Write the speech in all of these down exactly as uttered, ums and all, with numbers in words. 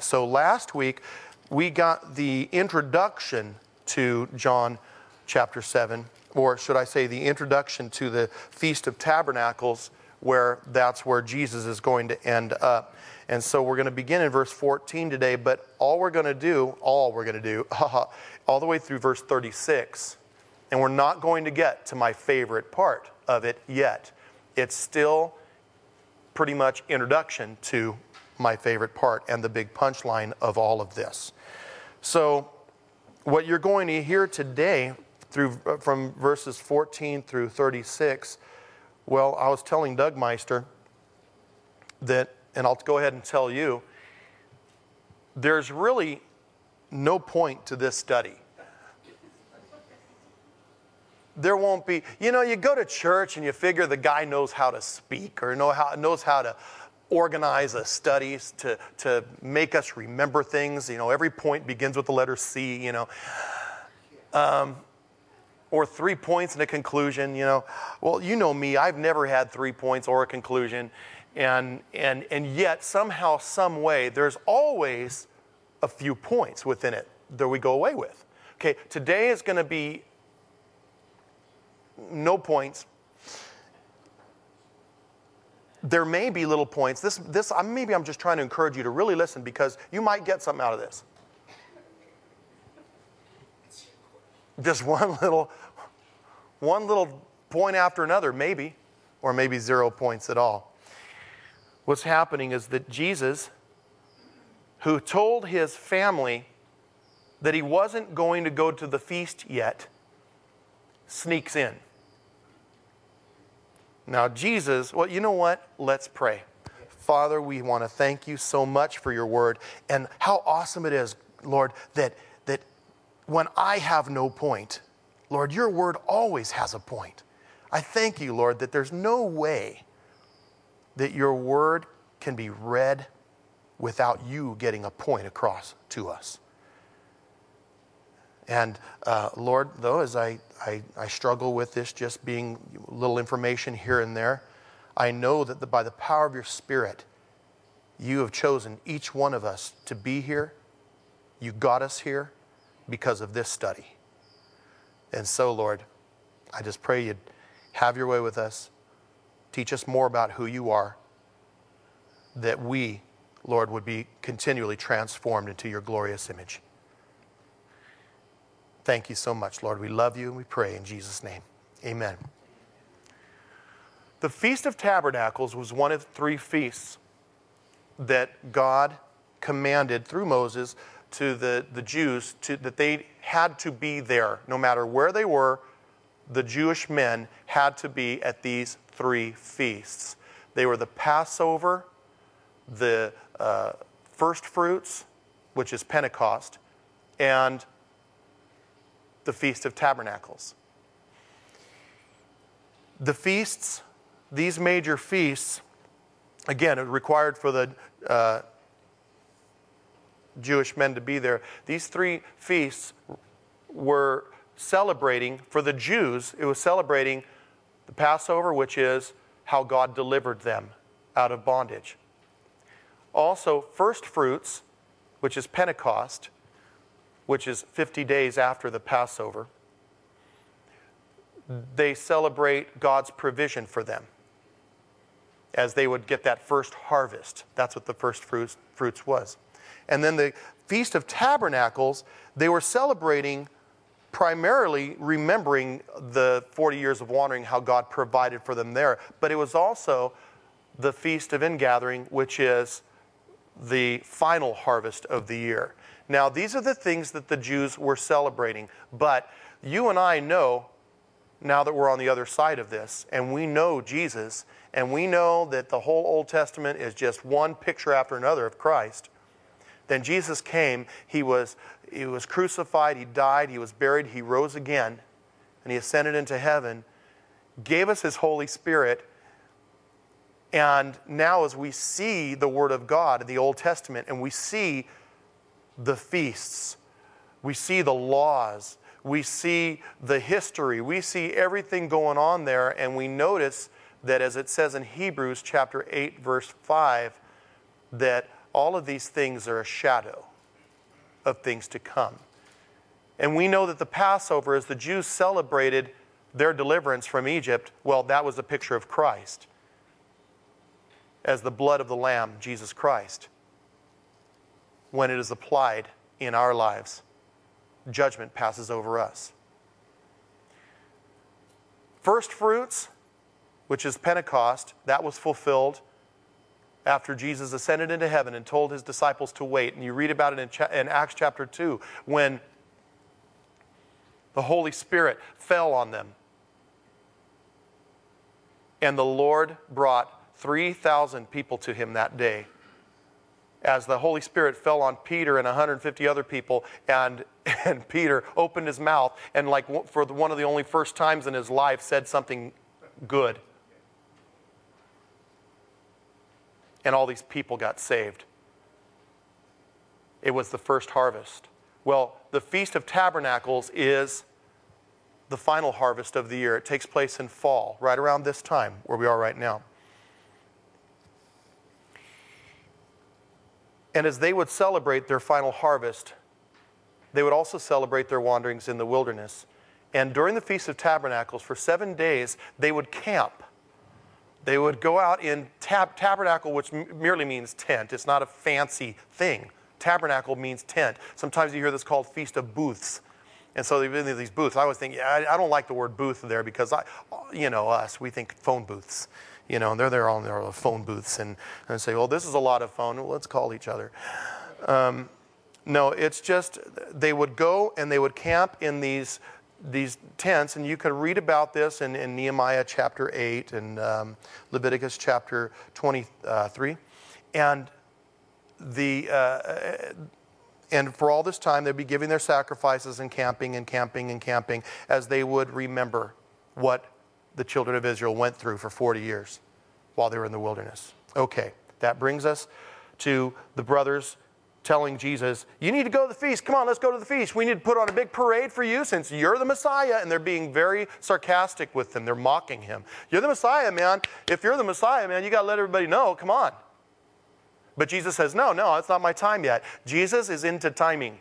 So last week, we got the introduction to John chapter seven, or should I say the introduction to the Feast of Tabernacles, where that's where Jesus is going to end up. And so we're going to begin in verse fourteen today, but all we're going to do, all we're going to do, all the way through verse thirty-six, and we're not going to get to my favorite part of it yet. It's still pretty much introduction to my favorite part and the big punchline of all of this. So what you're going to hear today through from verses fourteen through thirty-six, well, I was telling Doug Meister that, and I'll go ahead and tell you, there's really no point to this study. There won't be, you know, you go to church and you figure the guy knows how to speak or know how, knows how to organize a studies to, to make us remember things. You know, every point begins with the letter C, you know. Um, or three points and a conclusion, you know. Well, you know me, I've never had three points or a conclusion. And, and, and yet, somehow, some way, there's always a few points within it that we go away with. Okay, today is going to be no points. There may be little points. This, this, maybe I'm just trying to encourage you to really listen, because you might get something out of this. Just one little, one little point after another, maybe, or maybe zero points at all. What's happening is that Jesus, who told his family that he wasn't going to go to the feast yet, sneaks in. Now Jesus, well, you know what? Let's pray. Father, we want to thank you so much for your word, and how awesome it is, Lord, that, that when I have no point, Lord, your word always has a point. I thank you, Lord, that there's no way that your word can be read without you getting a point across to us. And uh, Lord, though, as I, I, I struggle with this just being little information here and there, I know that the, by the power of your Spirit, you have chosen each one of us to be here. You got us here because of this study. And so, Lord, I just pray you'd have your way with us. Teach us more about who you are, that we, Lord, would be continually transformed into your glorious image. Thank you so much, Lord. We love you and we pray in Jesus' name. Amen. The Feast of Tabernacles was one of three feasts that God commanded through Moses to the, the Jews to, that they had to be there. No matter where they were, the Jewish men had to be at these three feasts. They were the Passover, the uh, first fruits, which is Pentecost, and the Feast of Tabernacles. The feasts, these major feasts, again, it required for the uh, Jewish men to be there. These three feasts were celebrating, for the Jews, it was celebrating the Passover, which is how God delivered them out of bondage. Also, first fruits, which is Pentecost, which is fifty days after the Passover. They celebrate God's provision for them as they would get that first harvest. That's what the first fruits, fruits was. And then the Feast of Tabernacles, they were celebrating primarily remembering the forty years of wandering, how God provided for them there. But it was also the Feast of Ingathering, which is the final harvest of the year. Now, these are the things that the Jews were celebrating. But you and I know, now that we're on the other side of this, and we know Jesus, and we know that the whole Old Testament is just one picture after another of Christ, then Jesus came, he was, he was crucified, he died, he was buried, he rose again, and he ascended into heaven, gave us his Holy Spirit. And now as we see the Word of God in the Old Testament, and we see the feasts, we see the laws, we see the history, we see everything going on there, and we notice that, as it says in Hebrews chapter eight, verse five, that all of these things are a shadow of things to come. And we know that the Passover, as the Jews celebrated their deliverance from Egypt, well, that was a picture of Christ as the blood of the Lamb, Jesus Christ. When it is applied in our lives, judgment passes over us. First fruits, which is Pentecost, that was fulfilled after Jesus ascended into heaven and told his disciples to wait. And you read about it in, cha- in Acts chapter two, when the Holy Spirit fell on them. And the Lord brought three thousand people to him that day. As the Holy Spirit fell on Peter and one hundred fifty other people, and, and Peter opened his mouth and, like for one of the only first times in his life, said something good. And all these people got saved. It was the first harvest. Well, the Feast of Tabernacles is the final harvest of the year. It takes place in fall, right around this time where we are right now. And as they would celebrate their final harvest, they would also celebrate their wanderings in the wilderness. And during the Feast of Tabernacles, for seven days, they would camp. They would go out in tab- tabernacle, which m- merely means tent. It's not a fancy thing. Tabernacle means tent. Sometimes you hear this called Feast of Booths. And so they've been these booths. I always think, yeah, I, I don't like the word booth there because, I, you know, us, we think phone booths. You know, and they're there on their phone booths and, and say, well, this is a lot of phone. Well, let's call each other. Um, no, it's just they would go and they would camp in these these tents, and you can read about this in, in Nehemiah chapter eight and um, Leviticus chapter twenty-three. And the uh, and for all this time, they'd be giving their sacrifices and camping and camping and camping as they would remember what the children of Israel went through for forty years while they were in the wilderness. Okay, that brings us to the brothers telling Jesus, you need to go to the feast. Come on, let's go to the feast. We need to put on a big parade for you since you're the Messiah. And they're being very sarcastic with him. They're mocking him. You're the Messiah, man. If you're the Messiah, man, you got to let everybody know. Come on. But Jesus says, no, no, it's not my time yet. Jesus is into timing.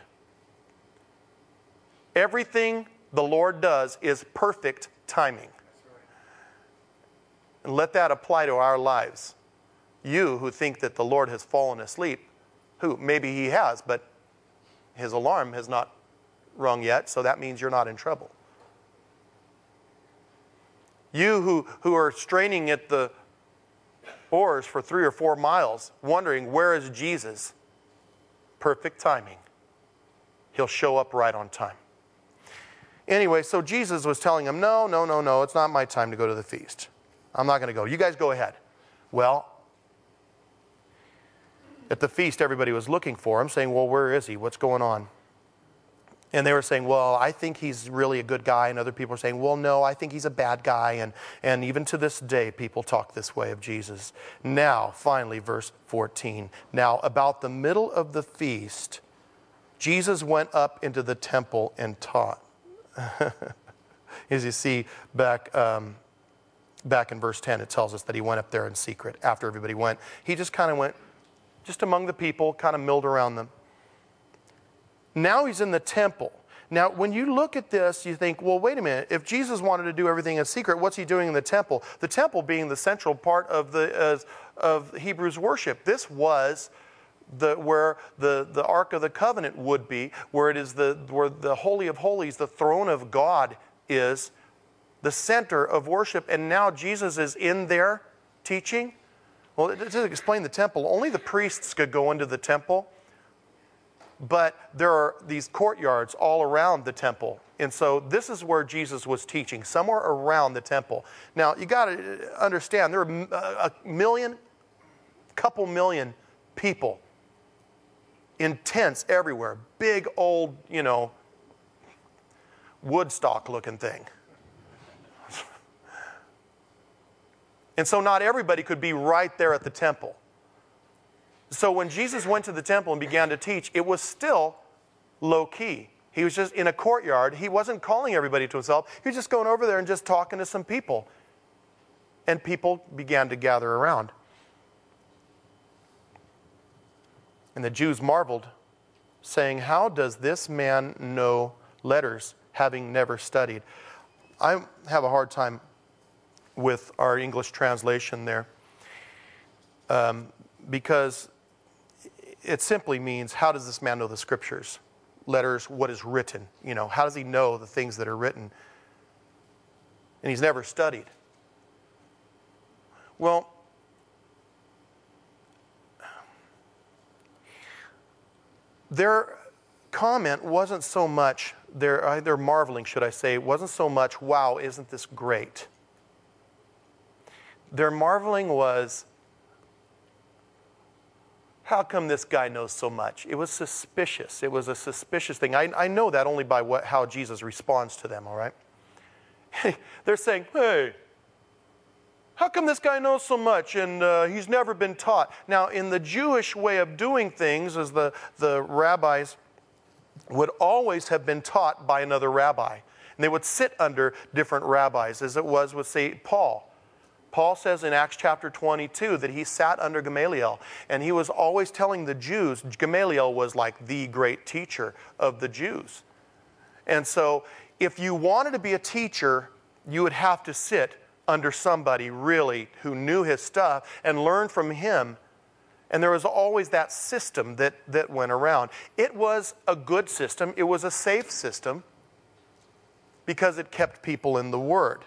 Everything the Lord does is perfect timing. And let that apply to our lives. You who think that the Lord has fallen asleep, who maybe he has, but his alarm has not rung yet, so that means you're not in trouble. You who, who are straining at the oars for three or four miles, wondering, where is Jesus? Perfect timing. He'll show up right on time. Anyway, so Jesus was telling them, no, no, no, no, it's not my time to go to the feast. I'm not going to go. You guys go ahead. Well, at the feast, everybody was looking for him, saying, well, where is he? What's going on? And they were saying, well, I think he's really a good guy. And other people are saying, well, no, I think he's a bad guy. And, and even to this day, people talk this way of Jesus. Now, finally, verse fourteen. Now, about the middle of the feast, Jesus went up into the temple and taught. As you see back... Um, Back in verse ten, it tells us that he went up there in secret after everybody went. He just kind of went just among the people, kind of milled around them. Now he's in the temple. Now, when you look at this, you think, well, wait a minute. If Jesus wanted to do everything in secret, what's he doing in the temple? The temple being the central part of the uh, of Hebrews worship. This was the where the, the Ark of the Covenant would be, where it is the where the Holy of Holies, the throne of God is, the center of worship, and now Jesus is in there teaching. Well, to explain the temple, only the priests could go into the temple, but there are these courtyards all around the temple. And so this is where Jesus was teaching, somewhere around the temple. Now, you got to understand, there are a million, couple million people in tents everywhere. Big old, you know, Woodstock-looking thing. And so not everybody could be right there at the temple. So when Jesus went to the temple and began to teach, it was still low-key. He was just in a courtyard. He wasn't calling everybody to himself. He was just going over there and just talking to some people. And people began to gather around. And the Jews marveled, saying, how does this man know letters, having never studied? I have a hard time with our English translation there, um, because it simply means, how does this man know the scriptures? Letters, what is written? You know, how does he know the things that are written? And he's never studied. Well, their comment wasn't so much, their, their marveling, should I say, wasn't so much, wow, isn't this great? Their marveling was, how come this guy knows so much? It was suspicious. It was a suspicious thing. I, I know that only by what, how Jesus responds to them, all right? They're saying, hey, how come this guy knows so much and uh, he's never been taught? Now, in the Jewish way of doing things, as the, the rabbis would always have been taught by another rabbi. And they would sit under different rabbis, as it was with, say, Paul. Paul says in Acts chapter twenty-two that he sat under Gamaliel, and he was always telling the Jews, Gamaliel was like the great teacher of the Jews. And so if you wanted to be a teacher, you would have to sit under somebody really who knew his stuff and learn from him. And there was always that system that, that went around. It was a good system. It was a safe system because it kept people in the Word.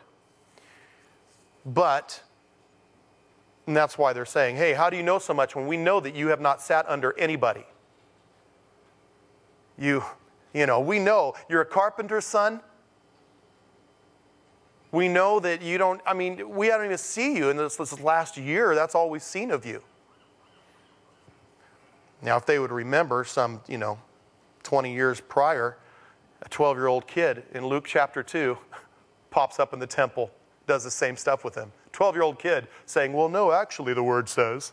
But, and that's why they're saying, hey, how do you know so much when we know that you have not sat under anybody? You, you know, we know you're a carpenter's son. We know that you don't, I mean, we don't even see you in this, this last year. That's all we've seen of you. Now, if they would remember some, you know, twenty years prior, a twelve-year-old kid in Luke chapter two pops up in the temple, does the same stuff with him. twelve-year-old kid saying, well, no, actually the word says.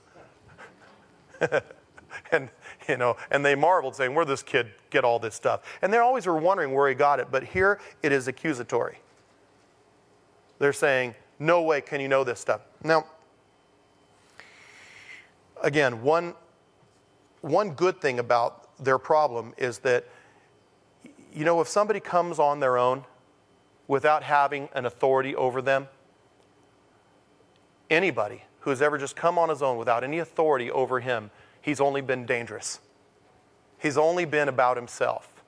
and, you know, and they marveled saying, where did this kid get all this stuff? And they always were wondering where he got it. But here it is accusatory. They're saying, no way can you know this stuff. Now, again, one, one good thing about their problem is that, you know, if somebody comes on their own without having an authority over them, anybody who has ever just come on his own without any authority over him, he's only been dangerous. He's only been about himself.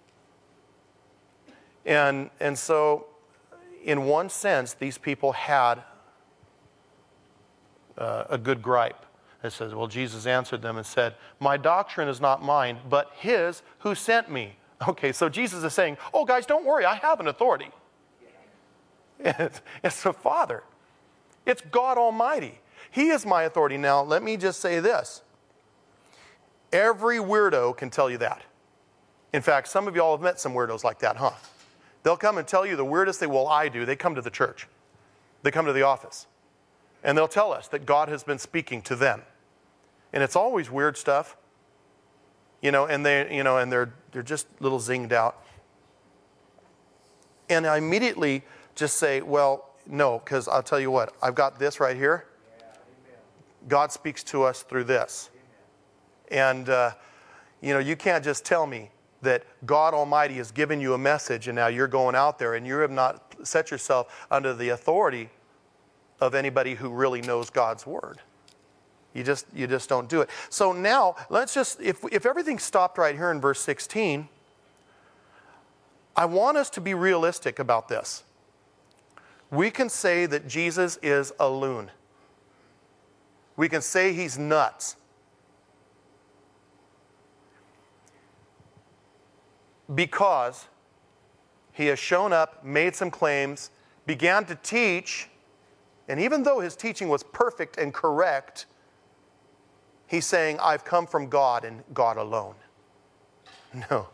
And, and so, in one sense, these people had uh, a good gripe. It says, well, Jesus answered them and said, my doctrine is not mine, but his who sent me. Okay, so Jesus is saying, oh, guys, don't worry, I have an authority. It's, it's the Father. It's God Almighty. He is my authority. Now, let me just say this. Every weirdo can tell you that. In fact, some of y'all have met some weirdos like that, huh? They'll come and tell you the weirdest thing. Well, I do. They come to the church. They come to the office. And they'll tell us that God has been speaking to them. And it's always weird stuff. You know, and they, you know, and they're they're just a little zinged out. And I immediately just say, well, no, because I'll tell you what, I've got this right here. Yeah, God speaks to us through this. Amen. And, uh, you know, you can't just tell me that God Almighty has given you a message and now you're going out there and you have not set yourself under the authority of anybody who really knows God's Word. You just, you just don't do it. So now, let's just, if, if everything stopped right here in verse sixteen, I want us to be realistic about this. We can say that Jesus is a loon. We can say he's nuts. Because he has shown up, made some claims, began to teach, and even though his teaching was perfect and correct, he's saying, I've come from God and God alone. No.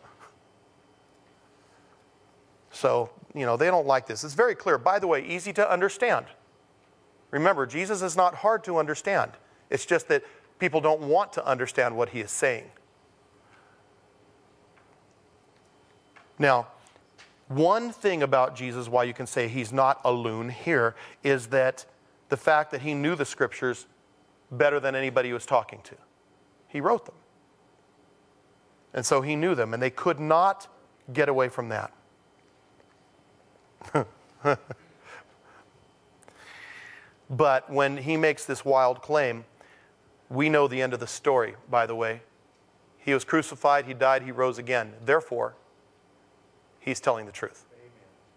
So, you know, they don't like this. It's very clear. By the way, easy to understand. Remember, Jesus is not hard to understand. It's just that people don't want to understand what he is saying. Now, one thing about Jesus, why you can say he's not a loon here, is that the fact that he knew the Scriptures better than anybody he was talking to. He wrote them. And so he knew them, and they could not get away from that. But when he makes this wild claim, we know the end of the story, by the way. He was crucified, he died, he rose again. Therefore, he's telling the truth. Amen.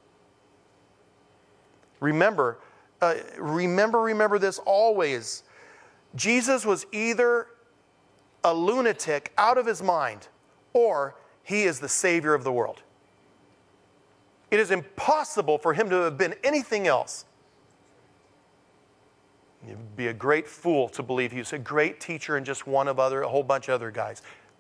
Remember, uh, remember, remember this always. Jesus was either a lunatic out of his mind, or he is the Savior of the world. It is impossible for him to have been anything else. You'd be a great fool to believe he was a great teacher and just one of other, a whole bunch of other guys.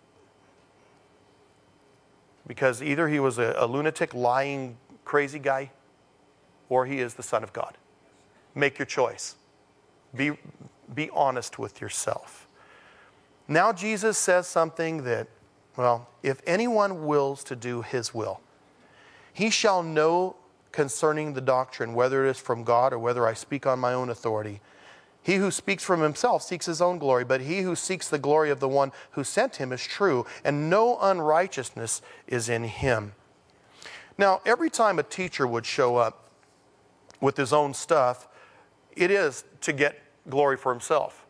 Because either he was a, a lunatic, lying, crazy guy, or he is the Son of God. Make your choice. Be, be honest with yourself. Now Jesus says something that, well, if anyone wills to do his will, he shall know concerning the doctrine, whether it is from God or whether I speak on my own authority. He who speaks from himself seeks his own glory, but he who seeks the glory of the one who sent him is true, and no unrighteousness is in him. Now, every time a teacher would show up with his own stuff, it is to get glory for himself.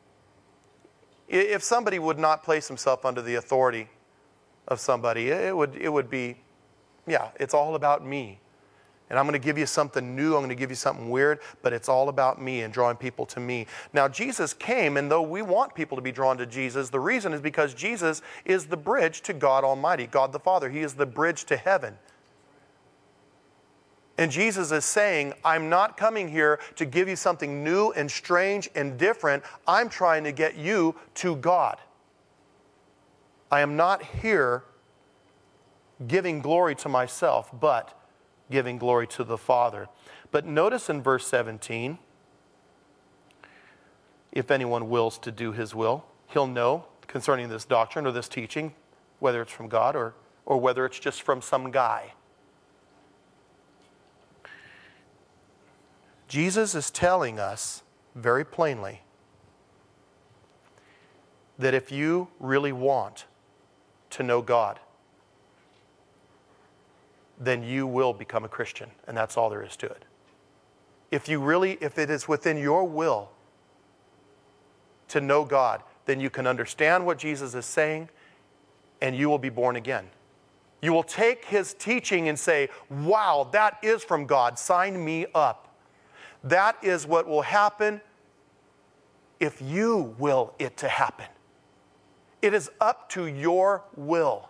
If somebody would not place himself under the authority of somebody, it would, it would be, yeah, it's all about me. And I'm going to give you something new. I'm going to give you something weird, but it's all about me and drawing people to me. Now, Jesus came, and though we want people to be drawn to Jesus, the reason is because Jesus is the bridge to God Almighty, God the Father. He is the bridge to heaven. And Jesus is saying, I'm not coming here to give you something new and strange and different. I'm trying to get you to God. I am not here giving glory to myself, but giving glory to the Father. But notice in verse seventeen, if anyone wills to do his will, he'll know concerning this doctrine or this teaching, whether it's from God or, or whether it's just from some guy. Jesus is telling us very plainly that if you really want to know God, then you will become a Christian, and that's all there is to it. If you really, if it is within your will to know God, then you can understand what Jesus is saying, and you will be born again. You will take his teaching and say, wow, that is from God, sign me up. That is what will happen if you will it to happen. It is up to your will.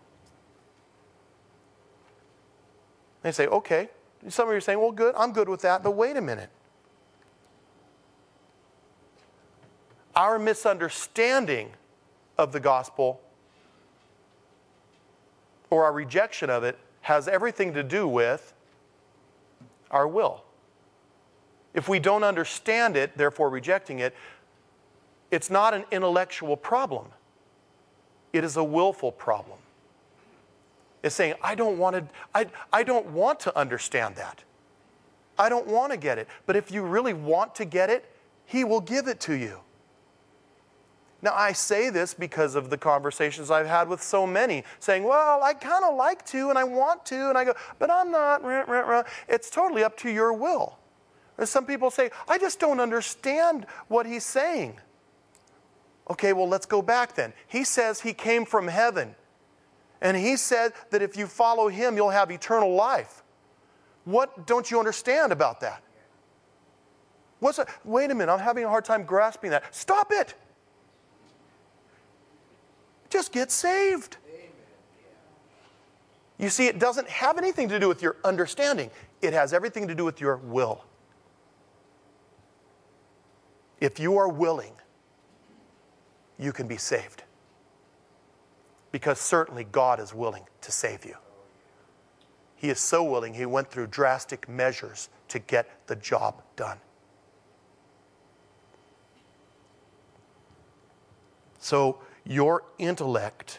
They say, okay. Some of you are saying, well, good, I'm good with that. But wait a minute. Our misunderstanding of the gospel or our rejection of it has everything to do with our will. If we don't understand it, therefore rejecting it, it's not an intellectual problem. It is a willful problem. It's saying, I don't want to, I, I don't want to understand that. I don't want to get it. But if you really want to get it, he will give it to you. Now, I say this because of the conversations I've had with so many, saying, well, I kind of like to, and I want to, and I go, but I'm not. Rah, rah, rah. It's totally up to your will. Or some people say, I just don't understand what he's saying. Okay, well, let's go back then. He says he came from heaven. And he said that if you follow him, you'll have eternal life. What don't you understand about that? What's a, wait a minute, I'm having a hard time grasping that. Stop it! Just get saved. You see, it doesn't have anything to do with your understanding. It has everything to do with your will. If you are willing, you can be saved. Because certainly God is willing to save you. He is so willing, he went through drastic measures to get the job done. So your intellect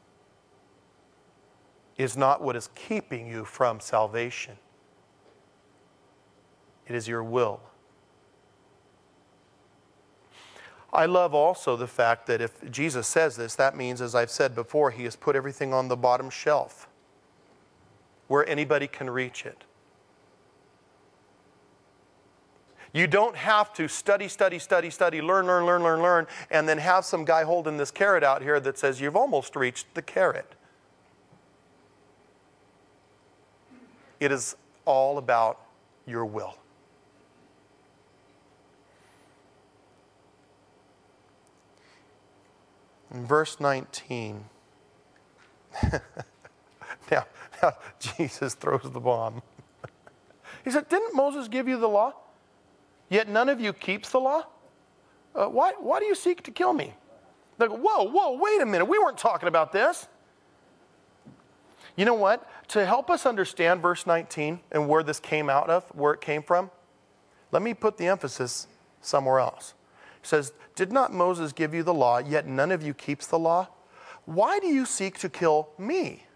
is not what is keeping you from salvation. It is your will. I love also the fact that if Jesus says this, that means, as I've said before, he has put everything on the bottom shelf where anybody can reach it. You don't have to study, study, study, study, learn, learn, learn, learn, learn, and then have some guy holding this carrot out here that says you've almost reached the carrot. It is all about your will. In verse nineteen, now, now Jesus throws the bomb. He said, didn't Moses give you the law? Yet none of you keeps the law? Uh, why, why do you seek to kill me? They go, whoa, whoa, wait a minute. We weren't talking about this. You know what? To help us understand verse nineteen and where this came out of, where it came from, let me put the emphasis somewhere else. It says, did not Moses give you the law, yet none of you keeps the law? Why do you seek to kill me?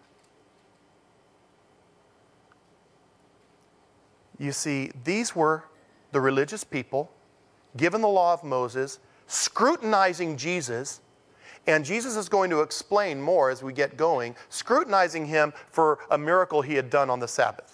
You see, these were the religious people, given the law of Moses, scrutinizing Jesus, and Jesus is going to explain more as we get going, scrutinizing him for a miracle he had done on the Sabbath.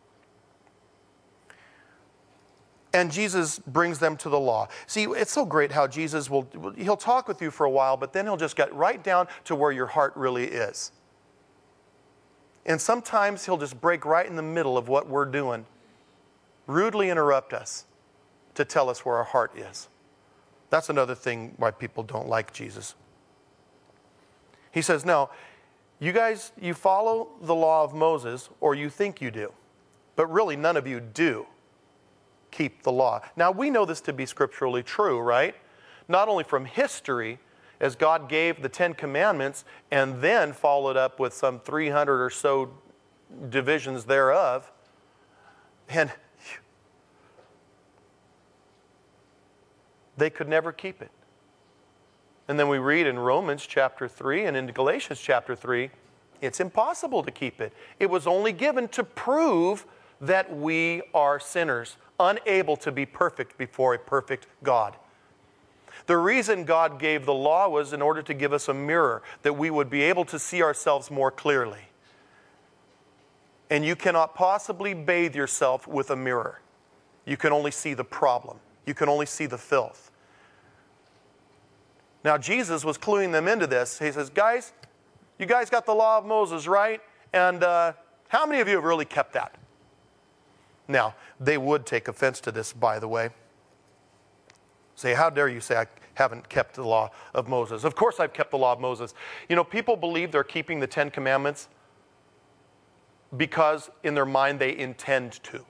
And Jesus brings them to the law. See, it's so great how Jesus will, he'll talk with you for a while, but then he'll just get right down to where your heart really is. And sometimes he'll just break right in the middle of what we're doing, rudely interrupt us to tell us where our heart is. That's another thing why people don't like Jesus. He says, no, you guys, you follow the law of Moses, or you think you do, but really none of you do keep the law. Now, we know this to be scripturally true, right? Not only from history, as God gave the Ten Commandments and then followed up with some three hundred or so divisions thereof. And they could never keep it. And then we read in Romans chapter three and in Galatians chapter three, it's impossible to keep it. It was only given to prove that we are sinners, unable to be perfect before a perfect God. The reason God gave the law was in order to give us a mirror, that we would be able to see ourselves more clearly. And you cannot possibly bathe yourself with a mirror. You can only see the problem. You can only see the filth. Now, Jesus was cluing them into this. He says, guys, you guys got the law of Moses, right? And uh, how many of you have really kept that? Now, they would take offense to this, by the way. Say, how dare you say I haven't kept the law of Moses? Of course I've kept the law of Moses. You know, people believe they're keeping the Ten Commandments because in their mind they intend to.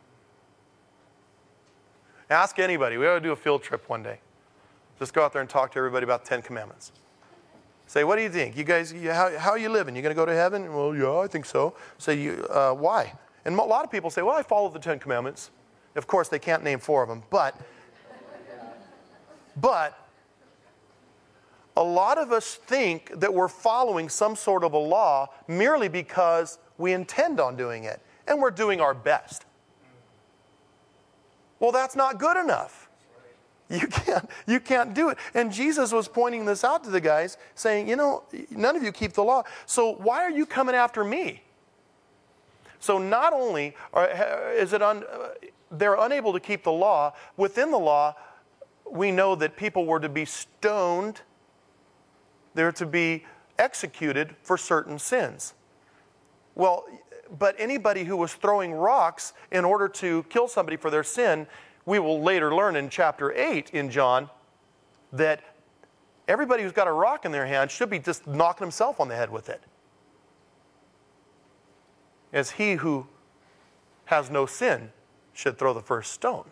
Ask anybody. We ought to do a field trip one day. Just go out there and talk to everybody about the Ten Commandments. Say, what do you think? You guys, you, how, how are you living? You going to go to heaven? Well, yeah, I think so. Say, you, uh, why? And a lot of people say, well, I follow the Ten Commandments. Of course, they can't name four of them. But, but a lot of us think that we're following some sort of a law merely because we intend on doing it. And we're doing our best. Well, that's not good enough. You can't, you can't do it. And Jesus was pointing this out to the guys, saying, you know, none of you keep the law. So why are you coming after me? So not only are, is it un, they're unable to keep the law, within the law, we know that people were to be stoned. They're to be executed for certain sins. Well, but anybody who was throwing rocks in order to kill somebody for their sin, we will later learn in chapter eight in John that everybody who's got a rock in their hand should be just knocking himself on the head with it. As he who has no sin should throw the first stone.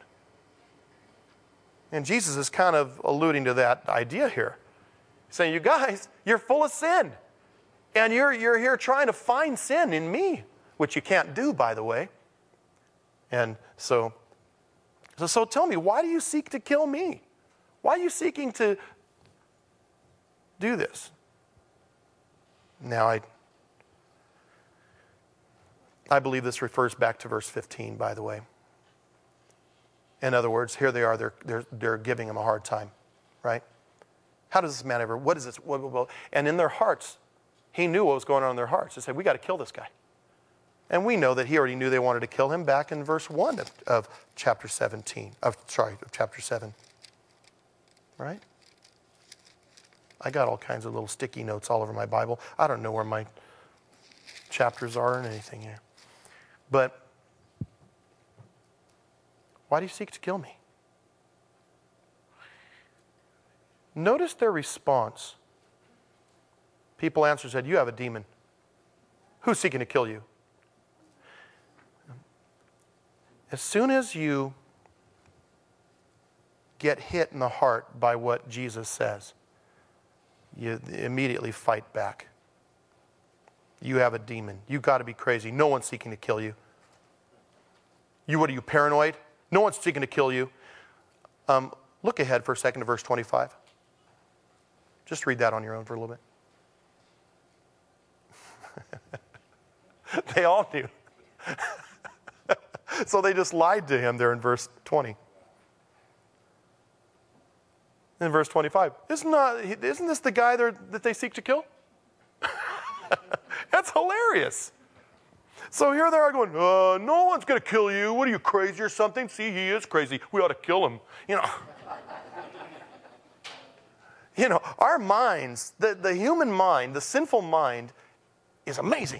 And Jesus is kind of alluding to that idea here. Saying, you guys, you're full of sin. And you're, you're here trying to find sin in me, which you can't do, by the way. And so, so, so tell me, why do you seek to kill me? Why are you seeking to do this? Now, I, I believe this refers back to verse fifteen, by the way. In other words, here they are, they're, they're, they're giving him a hard time, right? How does this man ever, what is this? What, what, what? And in their hearts, he knew what was going on in their hearts. They said, we got to kill this guy. And we know that he already knew they wanted to kill him back in verse one of, of chapter seventeen, of, sorry, of chapter seven. Right? I got all kinds of little sticky notes all over my Bible. I don't know where my chapters are and anything here. But why do you seek to kill me? Notice their response. People answered, said, you have a demon. Who's seeking to kill you? As soon as you get hit in the heart by what Jesus says, you immediately fight back. You have a demon. You've got to be crazy. No one's seeking to kill you. You, what are you, paranoid? No one's seeking to kill you. Um, look ahead for a second to verse twenty-five. Just read that on your own for a little bit. They all knew. So they just lied to him there in verse twenty. In verse twenty-five, isn't, not, isn't this the guy that they seek to kill? That's hilarious. So here they are going, uh, no one's going to kill you. What are you, crazy or something? See, he is crazy. We ought to kill him. You know, you know, our minds, the, the human mind, the sinful mind is amazing.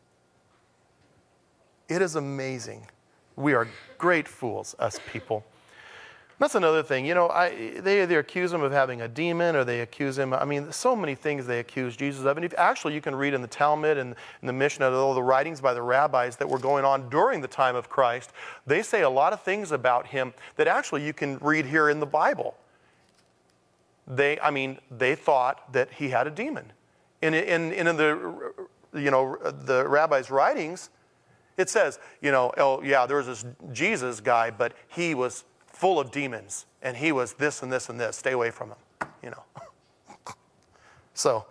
It is amazing. We are great fools, us people. That's another thing. You know, I, they either accuse him of having a demon or they accuse him. I mean, so many things they accuse Jesus of. And if, actually, you can read in the Talmud and in the Mishnah, all the writings by the rabbis that were going on during the time of Christ, they say a lot of things about him that actually you can read here in the Bible. They, I mean, they thought that he had a demon. In, in, in the, you know, the rabbis' writings, it says, you know, oh, yeah, there was this Jesus guy, but he was full of demons, and he was this and this and this. Stay away from him, you know. So,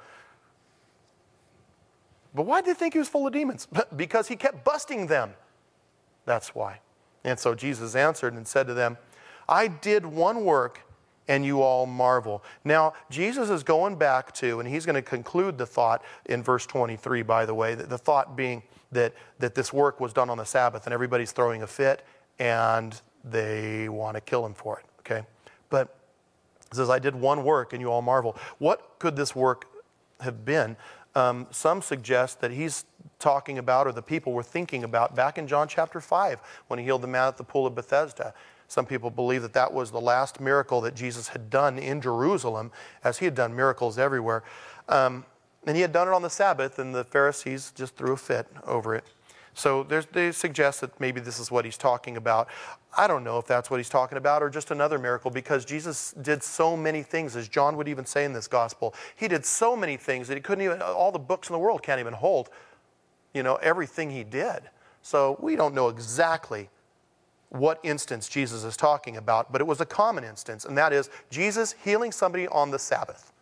but why did they think he was full of demons? Because he kept busting them. That's why. And so Jesus answered and said to them, I did one work, and you all marvel. Now, Jesus is going back to, and he's going to conclude the thought in verse twenty-three, by the way, the thought being that, that this work was done on the Sabbath, and everybody's throwing a fit, and they want to kill him for it, okay? But it says, I did one work and you all marvel. What could this work have been? Um, some suggest that he's talking about, or the people were thinking about, back in John chapter five, when he healed the man at the pool of Bethesda. Some people believe that that was the last miracle that Jesus had done in Jerusalem, as he had done miracles everywhere. Um, and he had done it on the Sabbath, and the Pharisees just threw a fit over it. So they suggest that maybe this is what he's talking about. I don't know if that's what he's talking about or just another miracle, because Jesus did so many things, as John would even say in this gospel. He did so many things that he couldn't even, all the books in the world can't even hold, you know, everything he did. So we don't know exactly what instance Jesus is talking about, but it was a common instance, and that is Jesus healing somebody on the Sabbath.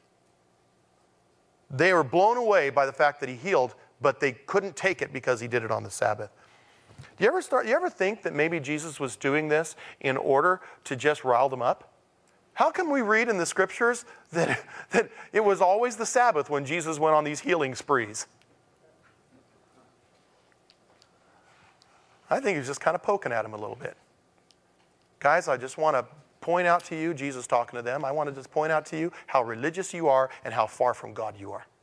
They were blown away by the fact that he healed, but they couldn't take it because he did it on the Sabbath. Do you ever start, you ever think that maybe Jesus was doing this in order to just rile them up? How come we read in the scriptures that, that it was always the Sabbath when Jesus went on these healing sprees? I think he was just kind of poking at him a little bit. Guys, I just want to point out to you, Jesus talking to them, I want to just point out to you how religious you are and how far from God you are.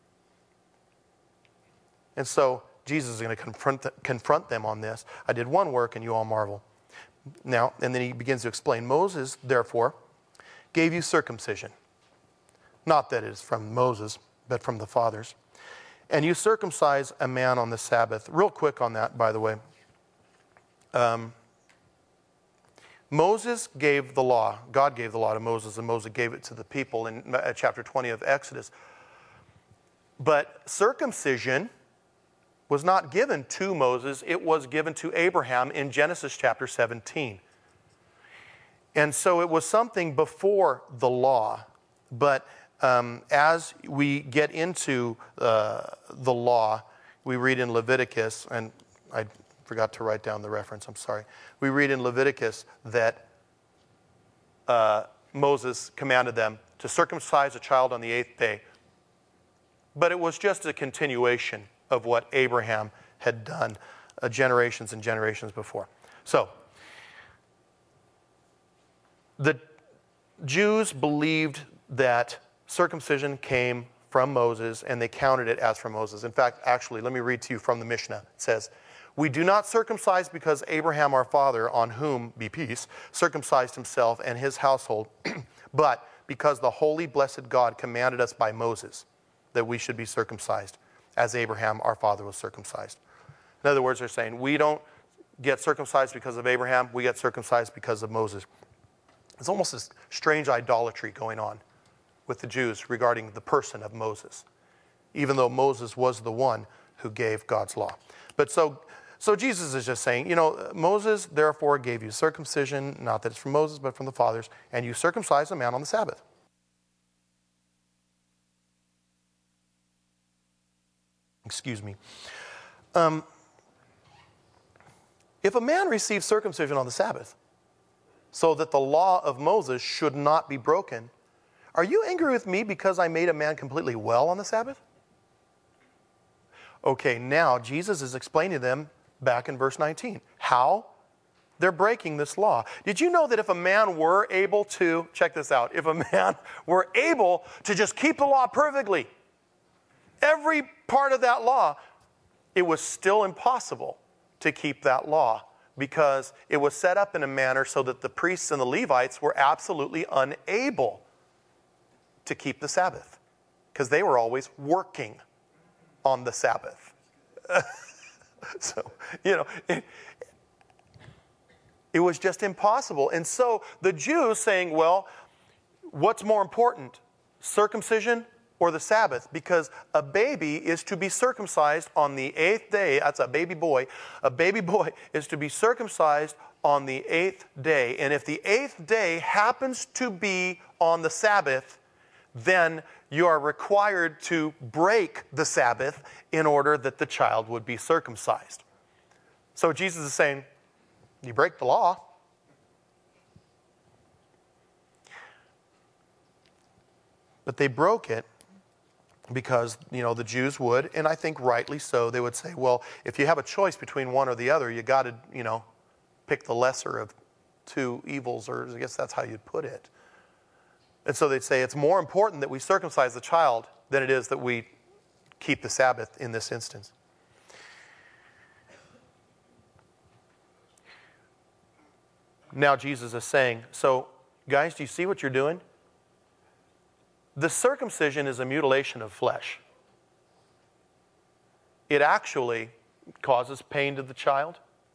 And so Jesus is going to confront, the, confront them on this. I did one work and you all marvel. Now, and then he begins to explain, Moses, therefore, gave you circumcision. Not that it is from Moses, but from the fathers. And you circumcise a man on the Sabbath. Real quick on that, by the way. Um, Moses gave the law. God gave the law to Moses, and Moses gave it to the people in chapter twenty of Exodus. But circumcision was not given to Moses. It was given to Abraham in Genesis chapter seventeen. And so it was something before the law. But um, as we get into uh, the law, we read in Leviticus, and I forgot to write down the reference, I'm sorry. We read in Leviticus that uh, Moses commanded them to circumcise a child on the eighth day. But it was just a continuation of what Abraham had done uh, generations and generations before. So, the Jews believed that circumcision came from Moses, and they counted it as from Moses. In fact, actually, let me read to you from the Mishnah. It says, "We do not circumcise because Abraham our father, on whom be peace, circumcised himself and his household, but because the holy blessed God commanded us by Moses that we should be circumcised, as Abraham our father was circumcised." In other words, they're saying, we don't get circumcised because of Abraham, we get circumcised because of Moses. It's almost this strange idolatry going on with the Jews regarding the person of Moses, even though Moses was the one who gave God's law. But so, so Jesus is just saying, you know, Moses therefore gave you circumcision, not that it's from Moses, but from the fathers, and you circumcised a man on the Sabbath. Excuse me. Um, if a man receives circumcision on the Sabbath, so that the law of Moses should not be broken, are you angry with me because I made a man completely well on the Sabbath? Okay, now Jesus is explaining to them back in verse nineteen how they're breaking this law. Did you know that if a man were able to, check this out, if a man were able to just keep the law perfectly, every part of that law, it was still impossible to keep that law because it was set up in a manner so that the priests and the Levites were absolutely unable to keep the Sabbath because they were always working on the Sabbath. So, you know, it, it was just impossible. And so the Jews saying, well, what's more important, circumcision or the Sabbath? Because a baby is to be circumcised on the eighth day. That's a baby boy. A baby boy is to be circumcised on the eighth day. And if the eighth day happens to be on the Sabbath, then you are required to break the Sabbath in order that the child would be circumcised. So Jesus is saying, you break the law. But they broke it because, you know, the Jews would, and I think rightly so, they would say, well, if you have a choice between one or the other, you got to, you know, pick the lesser of two evils, or I guess that's how you'd put it. And so they'd say it's more important that we circumcise the child than it is that we keep the Sabbath in this instance. Now Jesus is saying, so guys, do you see what you're doing? The circumcision is a mutilation of flesh. It actually causes pain to the child,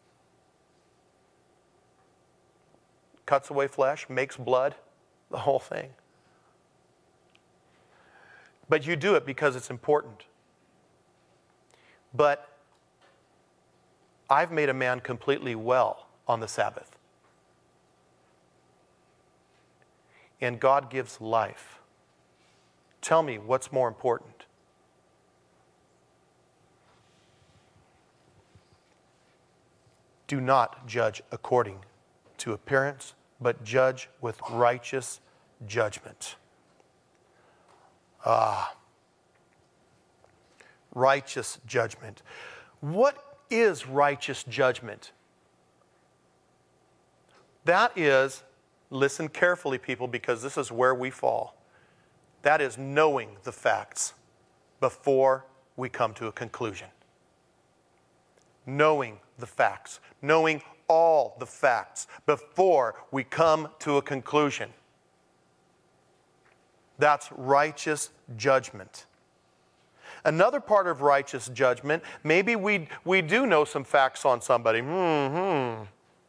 cuts away flesh, makes blood, the whole thing. But you do it because it's important. But I've made a man completely well on the Sabbath. And God gives life. Tell me, what's more important? Do not judge according to appearance, but judge with righteous judgment. Ah, righteous judgment. What is righteous judgment? That is, listen carefully, people, because this is where we fall. That is knowing the facts before we come to a conclusion. Knowing the facts. Knowing all the facts before we come to a conclusion. That's righteous judgment. Another part of righteous judgment, maybe we, we do know some facts on somebody. Mm-hmm.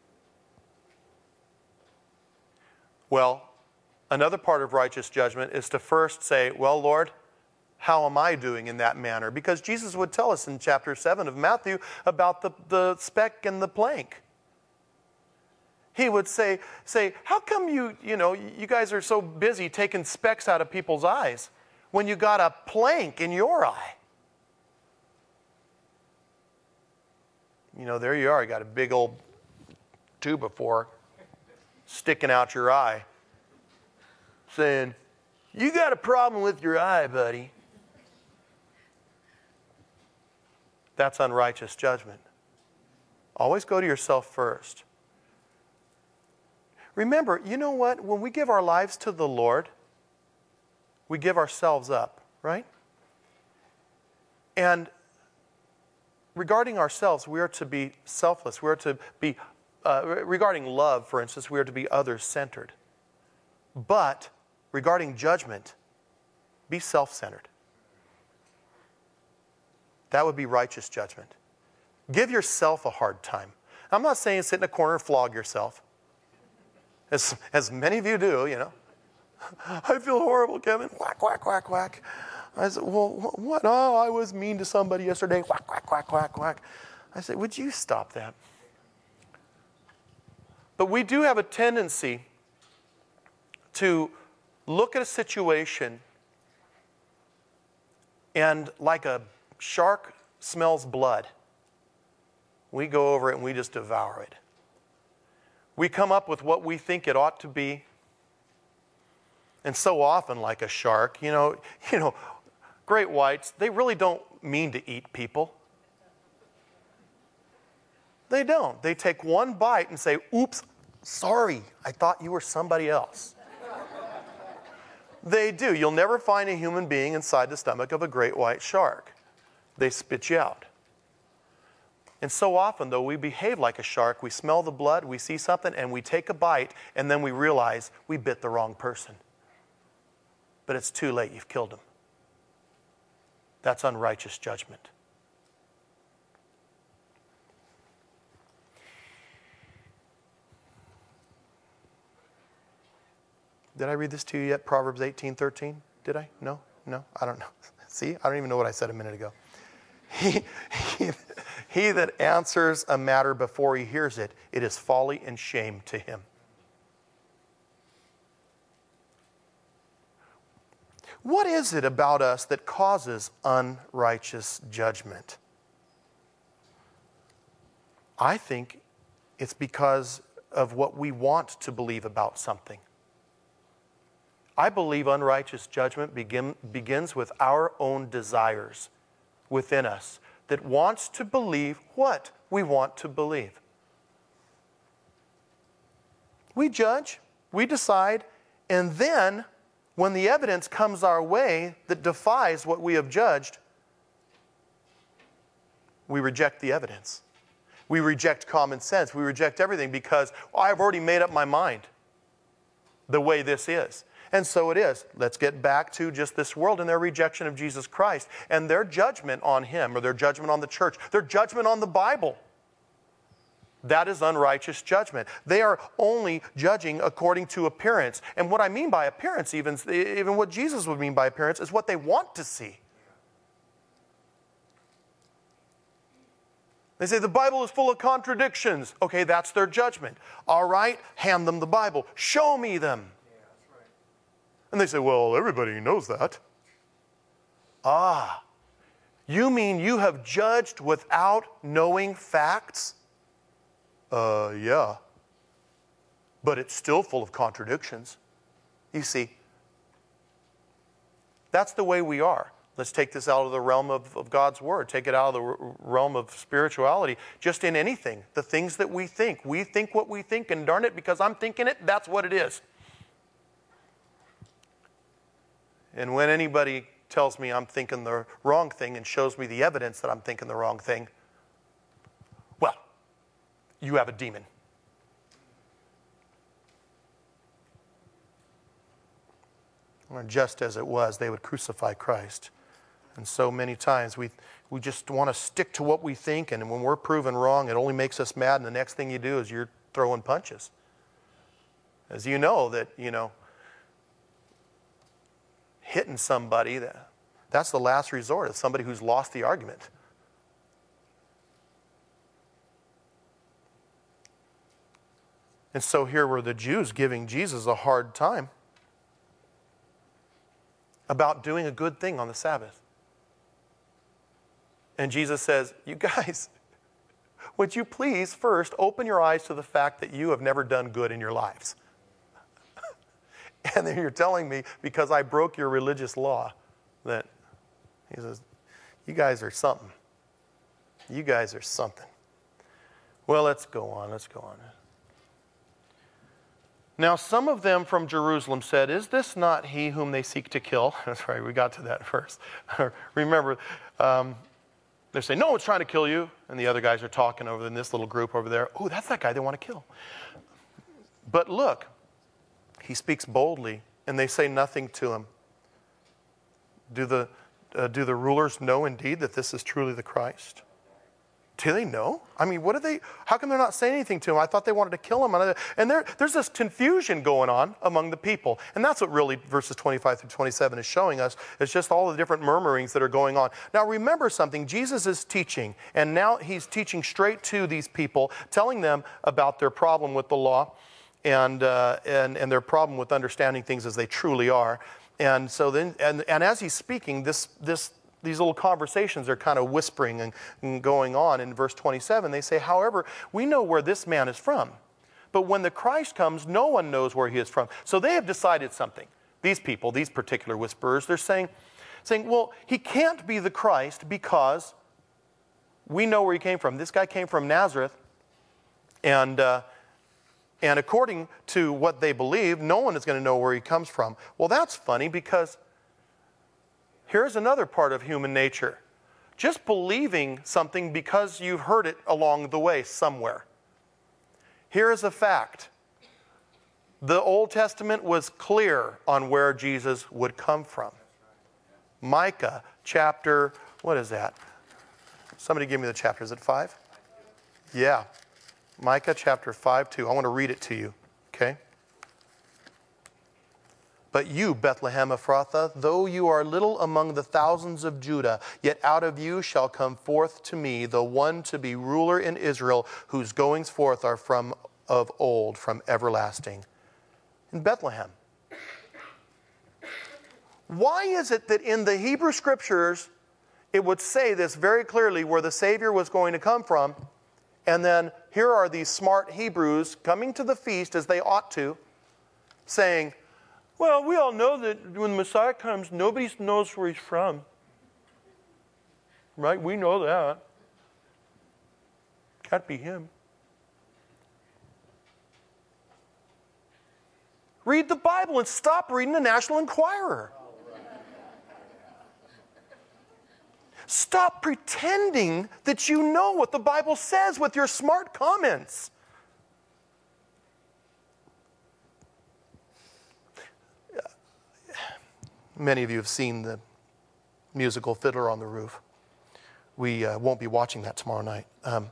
Well, another part of righteous judgment is to first say, well, Lord, how am I doing in that manner? Because Jesus would tell us in chapter seven of Matthew about the, the speck and the plank. He would say, say, how come you, you know, you guys are so busy taking specks out of people's eyes when you got a plank in your eye? You know, there you are, you got a big old two by four sticking out your eye, saying, You got a problem with your eye, buddy. That's unrighteous judgment. Always go to yourself first. Remember, you know what? When we give our lives to the Lord, we give ourselves up, right? And regarding ourselves, we are to be selfless. We are to be, uh, regarding love, for instance, we are to be others-centered. But regarding judgment, be self-centered. That would be righteous judgment. Give yourself a hard time. I'm not saying sit in a corner and flog yourself. As, as many of you do, you know. I feel horrible, Kevin. Whack, whack, whack, whack. I said, well, what? Oh, I was mean to somebody yesterday. Whack, whack, whack, whack, whack. I said, would you stop that? But we do have a tendency to look at a situation and like a shark smells blood, we go over it and we just devour it. We come up with what we think it ought to be. And so often, like a shark, you know, you know, great whites, they really don't mean to eat people. They don't. They take one bite and say, oops, sorry, I thought you were somebody else. They do. You'll never find a human being inside the stomach of a great white shark. They spit you out. And so often, though, we behave like a shark. We smell the blood, we see something, and we take a bite, and then we realize we bit the wrong person. But it's too late. You've killed him. That's unrighteous judgment. Did I read this to you yet? Proverbs eighteen thirteen? Did I? No? No? I don't know. See? I don't even know what I said a minute ago. He, he, he that answers a matter before he hears it, it is folly and shame to him. What is it about us that causes unrighteous judgment? I think it's because of what we want to believe about something. I believe unrighteous judgment begin, begins with our own desires within us that wants to believe what we want to believe. We judge, we decide, and then when the evidence comes our way that defies what we have judged, we reject the evidence. We reject common sense. We reject everything because oh, I've already made up my mind the way this is. And so it is. Let's get back to just this world and their rejection of Jesus Christ and their judgment on Him or their judgment on the church, their judgment on the Bible. That is unrighteous judgment. They are only judging according to appearance. And what I mean by appearance, even, even what Jesus would mean by appearance, is what they want to see. They say the Bible is full of contradictions. Okay, that's their judgment. All right, hand them the Bible. Show me them. And they say, well, everybody knows that. Ah, you mean you have judged without knowing facts? Uh, yeah. But it's still full of contradictions. You see, that's the way we are. Let's take this out of the realm of, of God's Word. Take it out of the r- realm of spirituality. Just in anything. The things that we think. We think what we think, and darn it, because I'm thinking it, that's what it is. And when anybody tells me I'm thinking the wrong thing and shows me the evidence that I'm thinking the wrong thing, well, you have a demon. Or just as it was, they would crucify Christ. And so many times we we just want to stick to what we think, and when we're proven wrong, it only makes us mad, and the next thing you do is you're throwing punches. As you know that, you know, hitting somebody, that, that's the last resort of somebody who's lost the argument. And so here were the Jews giving Jesus a hard time about doing a good thing on the Sabbath. And Jesus says, you guys, would you please first open your eyes to the fact that you have never done good in your lives? And then you're telling me because I broke your religious law that, he says, you guys are something. You guys are something. Well, let's go on. Let's go on. Now, some of them from Jerusalem said, is this not he whom they seek to kill? That's right, we got to that first. Remember, um, they're saying, no one's trying to kill you. And the other guys are talking over in this little group over there. Oh, that's that guy they want to kill. But look, he speaks boldly, and they say nothing to him. Do the, uh, do the rulers know indeed that this is truly the Christ? Do they know? I mean, what do they, how come they're not saying anything to him? I thought they wanted to kill him. And there, there's this confusion going on among the people. And that's what really verses twenty-five through twenty-seven is showing us. It's just all the different murmurings that are going on. Now remember something, Jesus is teaching. And now he's teaching straight to these people, telling them about their problem with the law and, uh, and, and their problem with understanding things as they truly are. And so then, and, and as he's speaking, this, this, these little conversations are kind of whispering and, and going on. In verse twenty-seven, they say, however, we know where this man is from. But when the Christ comes, no one knows where he is from. So they have decided something. These people, these particular whisperers, they're saying, saying, well, he can't be the Christ because we know where he came from. This guy came from Nazareth. And, uh, and according to what they believe, no one is going to know where he comes from. Well, that's funny because here's another part of human nature. Just believing something because you've heard it along the way somewhere. Here is a fact. The Old Testament was clear on where Jesus would come from. Micah chapter, what is that? Somebody give me the chapter. Is it five? Yeah. Micah chapter five, two. I want to read it to you. Okay? But you, Bethlehem Ephrathah, though you are little among the thousands of Judah, yet out of you shall come forth to me the one to be ruler in Israel, whose goings forth are from of old, from everlasting. In Bethlehem. Why is it that in the Hebrew Scriptures, it would say this very clearly where the Savior was going to come from, and then here are these smart Hebrews coming to the feast as they ought to, saying, well, we all know that when the Messiah comes, nobody knows where he's from. Right? We know that. Can't be him. Read the Bible and stop reading the National Enquirer. Stop pretending that you know what the Bible says with your smart comments. Many of you have seen the musical Fiddler on the Roof. We uh, won't be watching that tomorrow night. Um,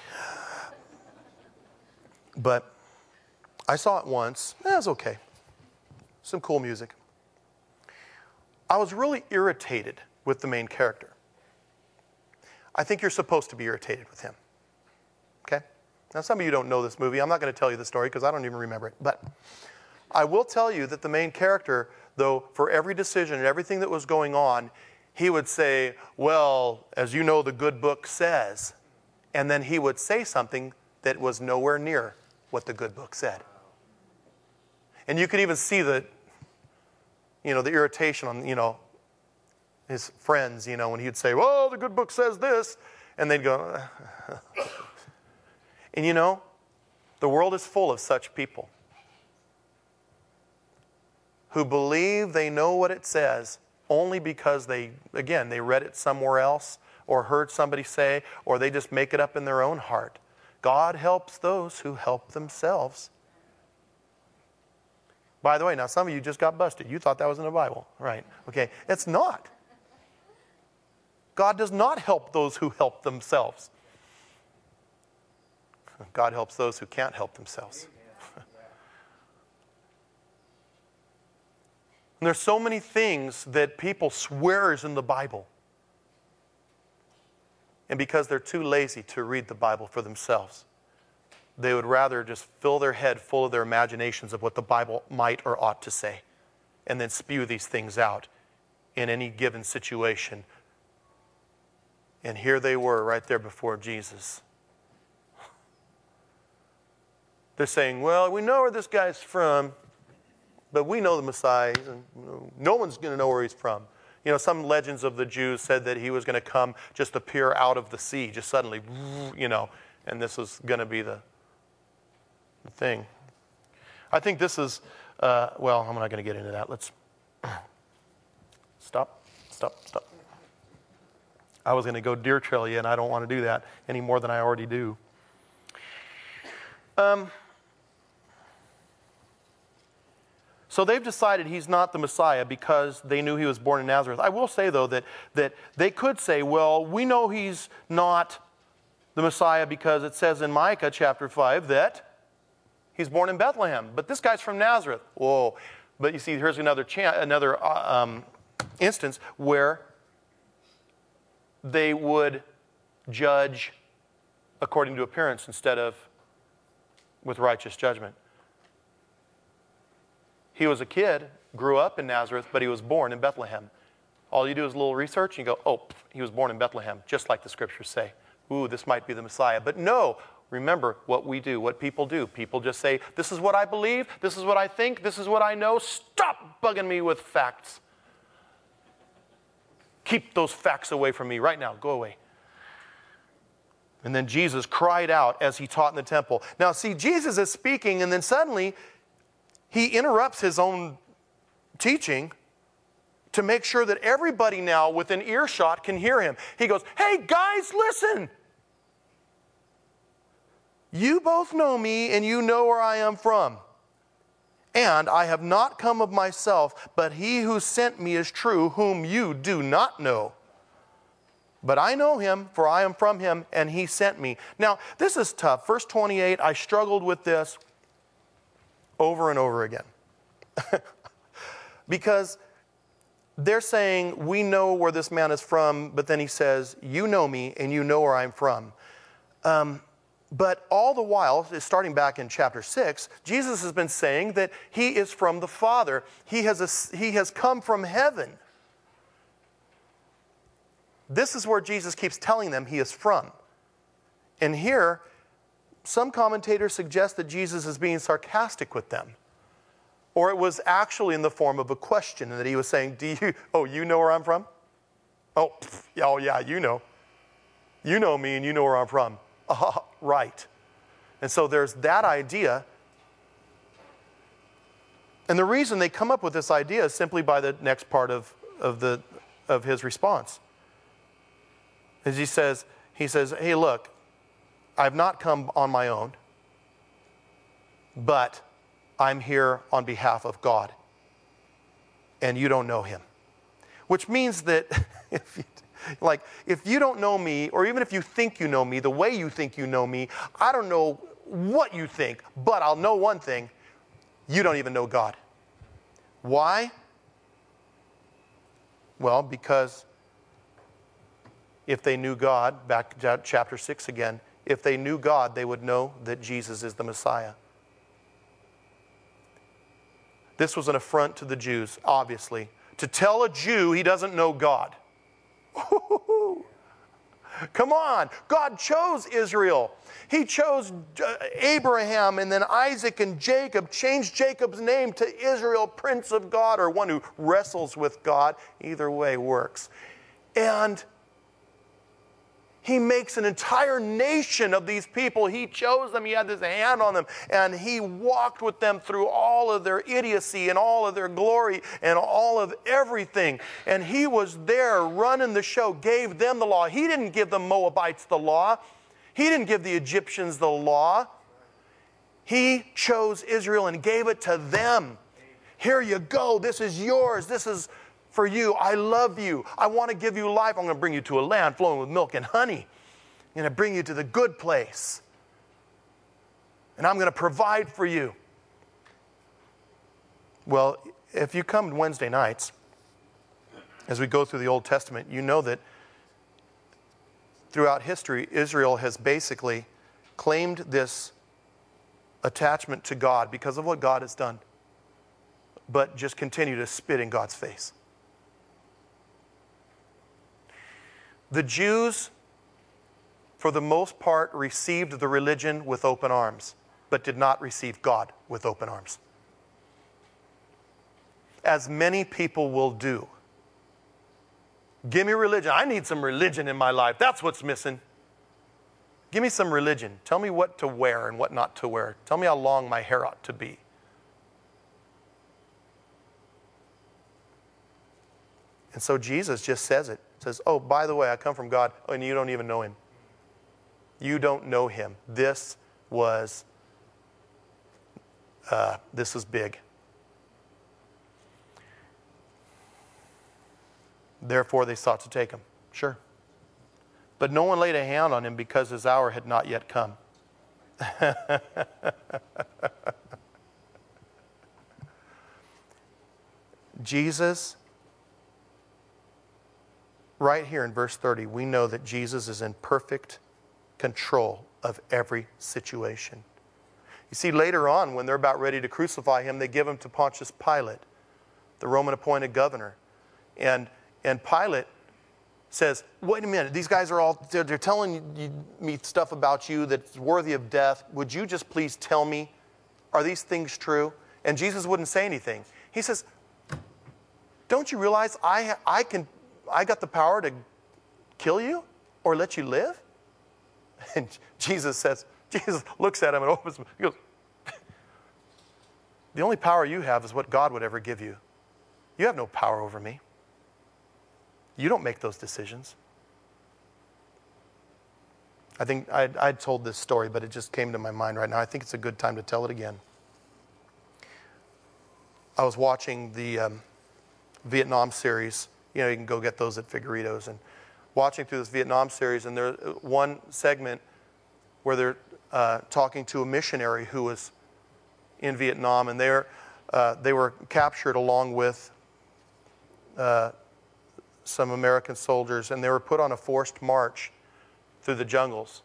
but I saw it once. Eh, it was okay. Some cool music. I was really irritated with the main character. I think you're supposed to be irritated with him. Okay? Now, some of you don't know this movie. I'm not going to tell you the story because I don't even remember it. But I will tell you that the main character, though, for every decision and everything that was going on, he would say, well, as you know, the good book says. And then he would say something that was nowhere near what the good book said. And you could even see the, you know, the irritation on, you know, his friends, you know, when he'd say, well, the good book says this. And they'd go, and you know, the world is full of such people who believe they know what it says only because they, again, they read it somewhere else or heard somebody say, or they just make it up in their own heart. God helps those who help themselves. By the way, now some of you just got busted. You thought that was in the Bible. Right. Okay. It's not. God does not help those who help themselves. God helps those who can't help themselves. And there's so many things that people swear is in the Bible. And because they're too lazy to read the Bible for themselves, they would rather just fill their head full of their imaginations of what the Bible might or ought to say, and then spew these things out in any given situation. And here they were right there before Jesus. They're saying, well, we know where this guy's from. but we know the Messiah. And no one's going to know where he's from. You know, some legends of the Jews said that he was going to come, just appear out of the sea, just suddenly, you know, and this was going to be the, the thing. I think this is, uh, well, I'm not going to get into that. Let's stop, stop, stop. I was going to go deer trail you, and I don't want to do that any more than I already do. Um, so they've decided he's not the Messiah because they knew he was born in Nazareth. I will say, though, that, that they could say, well, we know he's not the Messiah because it says in Micah chapter five that he's born in Bethlehem. But this guy's from Nazareth. Whoa. But you see, here's another, chan- another uh, um, instance where they would judge according to appearance instead of with righteous judgment. He was a kid, grew up in Nazareth, but he was born in Bethlehem. All you do is a little research and you go, oh, he was born in Bethlehem, just like the scriptures say. Ooh, this might be the Messiah. But no, remember what we do, what people do. People just say, this is what I believe, this is what I think, this is what I know. Stop bugging me with facts. Keep those facts away from me right now. Go away. And then Jesus cried out as he taught in the temple. Now, see, Jesus is speaking, and then suddenly he interrupts his own teaching to make sure that everybody now within earshot can hear him. He goes, hey, guys, listen. You both know me, and you know where I am from. And I have not come of myself, but he who sent me is true, whom you do not know. But I know him, for I am from him, and he sent me. Now, this is tough. Verse twenty-eight, I struggled with this over and over again. Because they're saying, we know where this man is from, but then he says, you know me, and you know where I'm from. Um, But all the while, starting back in chapter six, Jesus has been saying that he is from the Father. He has, a, he has come from heaven. This is where Jesus keeps telling them he is from. And here, some commentators suggest that Jesus is being sarcastic with them. Or it was actually in the form of a question, and that he was saying, "Do you? Oh, you know where I'm from? Oh, pff, oh yeah, you know. You know me, and you know where I'm from. Ah, right." And so there's that idea. And the reason they come up with this idea is simply by the next part of, of, the, of his response. As he says, he says, hey, look, I've not come on my own, but I'm here on behalf of God. And you don't know him. Which means that if you, like, if you don't know me, or even if you think you know me, the way you think you know me, I don't know what you think, but I'll know one thing. You don't even know God. Why? Well, because if they knew God, back to chapter six again, if they knew God, they would know that Jesus is the Messiah. This was an affront to the Jews, obviously. To tell a Jew he doesn't know God. Come on. God chose Israel. He chose Abraham and then Isaac and Jacob, changed Jacob's name to Israel, Prince of God, or one who wrestles with God. Either way works. And he makes an entire nation of these people. He chose them. He had his hand on them. And he walked with them through all of their idiocy and all of their glory and all of everything. And he was there running the show, gave them the law. He didn't give the Moabites the law. He didn't give the Egyptians the law. He chose Israel and gave it to them. Here you go. This is yours. This is for you. I love you. I want to give you life. I'm going to bring you to a land flowing with milk and honey. I'm going to bring you to the good place. And I'm going to provide for you. Well, if you come Wednesday nights, as we go through the Old Testament, you know that throughout history, Israel has basically claimed this attachment to God because of what God has done, but just continue to spit in God's face. The Jews, for the most part, received the religion with open arms, but did not receive God with open arms. as many people will do. Give me religion. I need some religion in my life. That's what's missing. Give me some religion. Tell me what to wear and what not to wear. Tell me how long my hair ought to be. And so Jesus just says it. Says, oh, by the way, I come from God. Oh, and you don't even know him. You don't know him. This was, uh, this was big. Therefore, they sought to take him. Sure. But no one laid a hand on him because his hour had not yet come. Jesus, right here in verse thirty, we know that Jesus is in perfect control of every situation. You see, later on, when they're about ready to crucify him, they give him to Pontius Pilate, the Roman appointed governor. And, and Pilate says, wait a minute, these guys are all, they're, they're telling you, me stuff about you that's worthy of death. Would you just please tell me, are these things true? And Jesus wouldn't say anything. He says, don't you realize I, I can, I got the power to kill you or let you live? And Jesus says, Jesus looks at him and opens him. He goes, the only power you have is what God would ever give you. You have no power over me. You don't make those decisions. I think I I told this story, but it just came to my mind right now. I think it's a good time to tell it again. I was watching the um, Vietnam series. You know, you can go get those at Figuritos. And watching through this Vietnam series, and there's one segment where they're uh, talking to a missionary who was in Vietnam, and they're, uh, they were captured along with uh, some American soldiers, and they were put on a forced march through the jungles.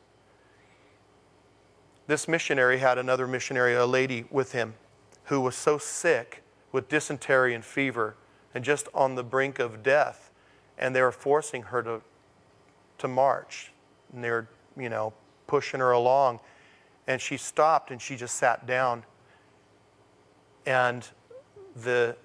This missionary had another missionary, a lady with him, who was so sick with dysentery and fever and just on the brink of death, and they were forcing her to to march, and they were, you know, pushing her along, and she stopped and she just sat down, and the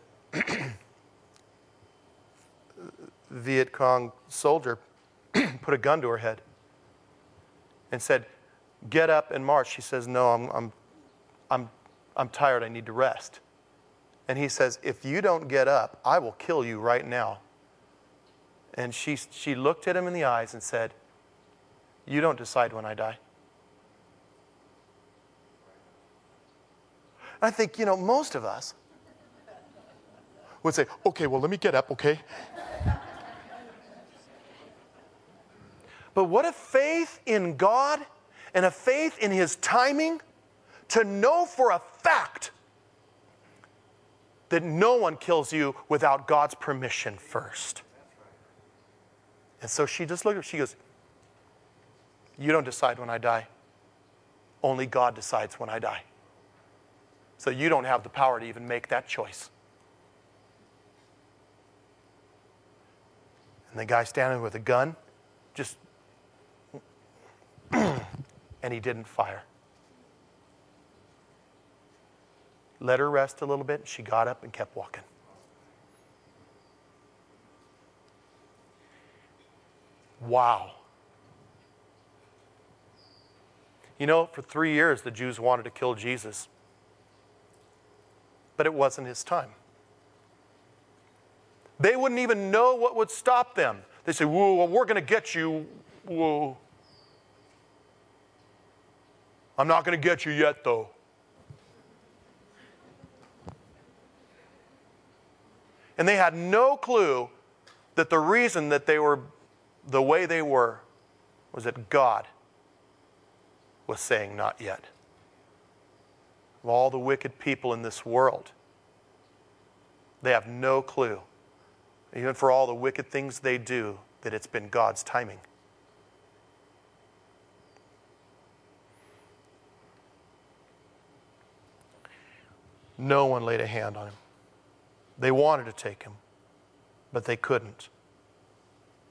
Viet Cong soldier put a gun to her head and said, get up and march. She says, no, I'm, I'm, I'm, I'm tired, I need to rest. And he says, if you don't get up, I will kill you right now. And she, she looked at him in the eyes and said, you don't decide when I die. I think, you know, most of us would say, okay, well, let me get up, okay? But what a faith in God and a faith in his timing to know for a fact that no one kills you without God's permission first. And so she just looked at her, she goes, you don't decide when I die. Only God decides when I die. So you don't have the power to even make that choice. And the guy standing with a gun, just, and he didn't fire. Let her rest a little bit. She got up and kept walking. Wow. You know, for three years the Jews wanted to kill Jesus. But it wasn't his time. They wouldn't even know what would stop them. They say, whoa, well, we're going to get you. Whoa. I'm not going to get you yet, though. And they had no clue that the reason that they were the way they were was that God was saying, not yet. Of all the wicked people in this world, they have no clue, even for all the wicked things they do, that it's been God's timing. No one laid a hand on him. They wanted to take him, but they couldn't.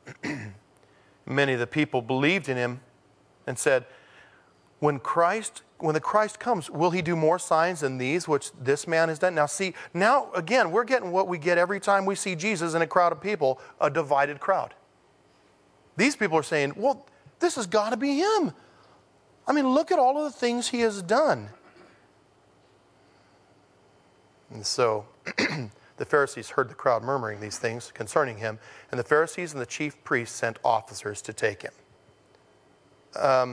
Many of the people believed in him and said, when Christ when the Christ comes, will he do more signs than these which this man has done? Now see, now again, we're getting what we get every time we see Jesus in a crowd of people, a divided crowd. These people are saying, well, this has got to be him. I mean, look at all of the things he has done. And so the Pharisees heard the crowd murmuring these things concerning him, and the Pharisees and the chief priests sent officers to take him. Um,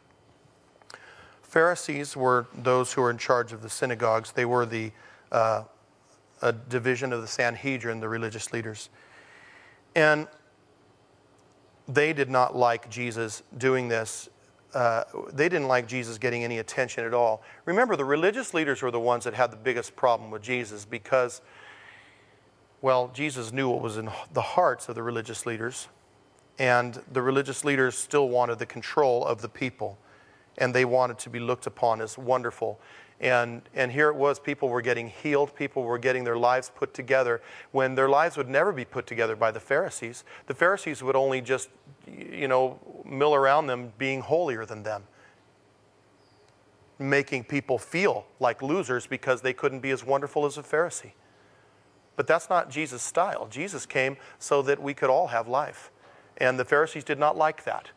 Pharisees were those who were in charge of the synagogues. They were the uh, a division of the Sanhedrin, the religious leaders. And they did not like Jesus doing this. Uh, they didn't like Jesus getting any attention at all. Remember, the religious leaders were the ones that had the biggest problem with Jesus because, well, Jesus knew what was in the hearts of the religious leaders. And the religious leaders still wanted the control of the people. And they wanted to be looked upon as wonderful. And, and here it was, people were getting healed, people were getting their lives put together, when their lives would never be put together by the Pharisees. The Pharisees would only just, you know, mill around them being holier than them, making people feel like losers because they couldn't be as wonderful as a Pharisee. But that's not Jesus' style. Jesus came so that we could all have life. And the Pharisees did not like that.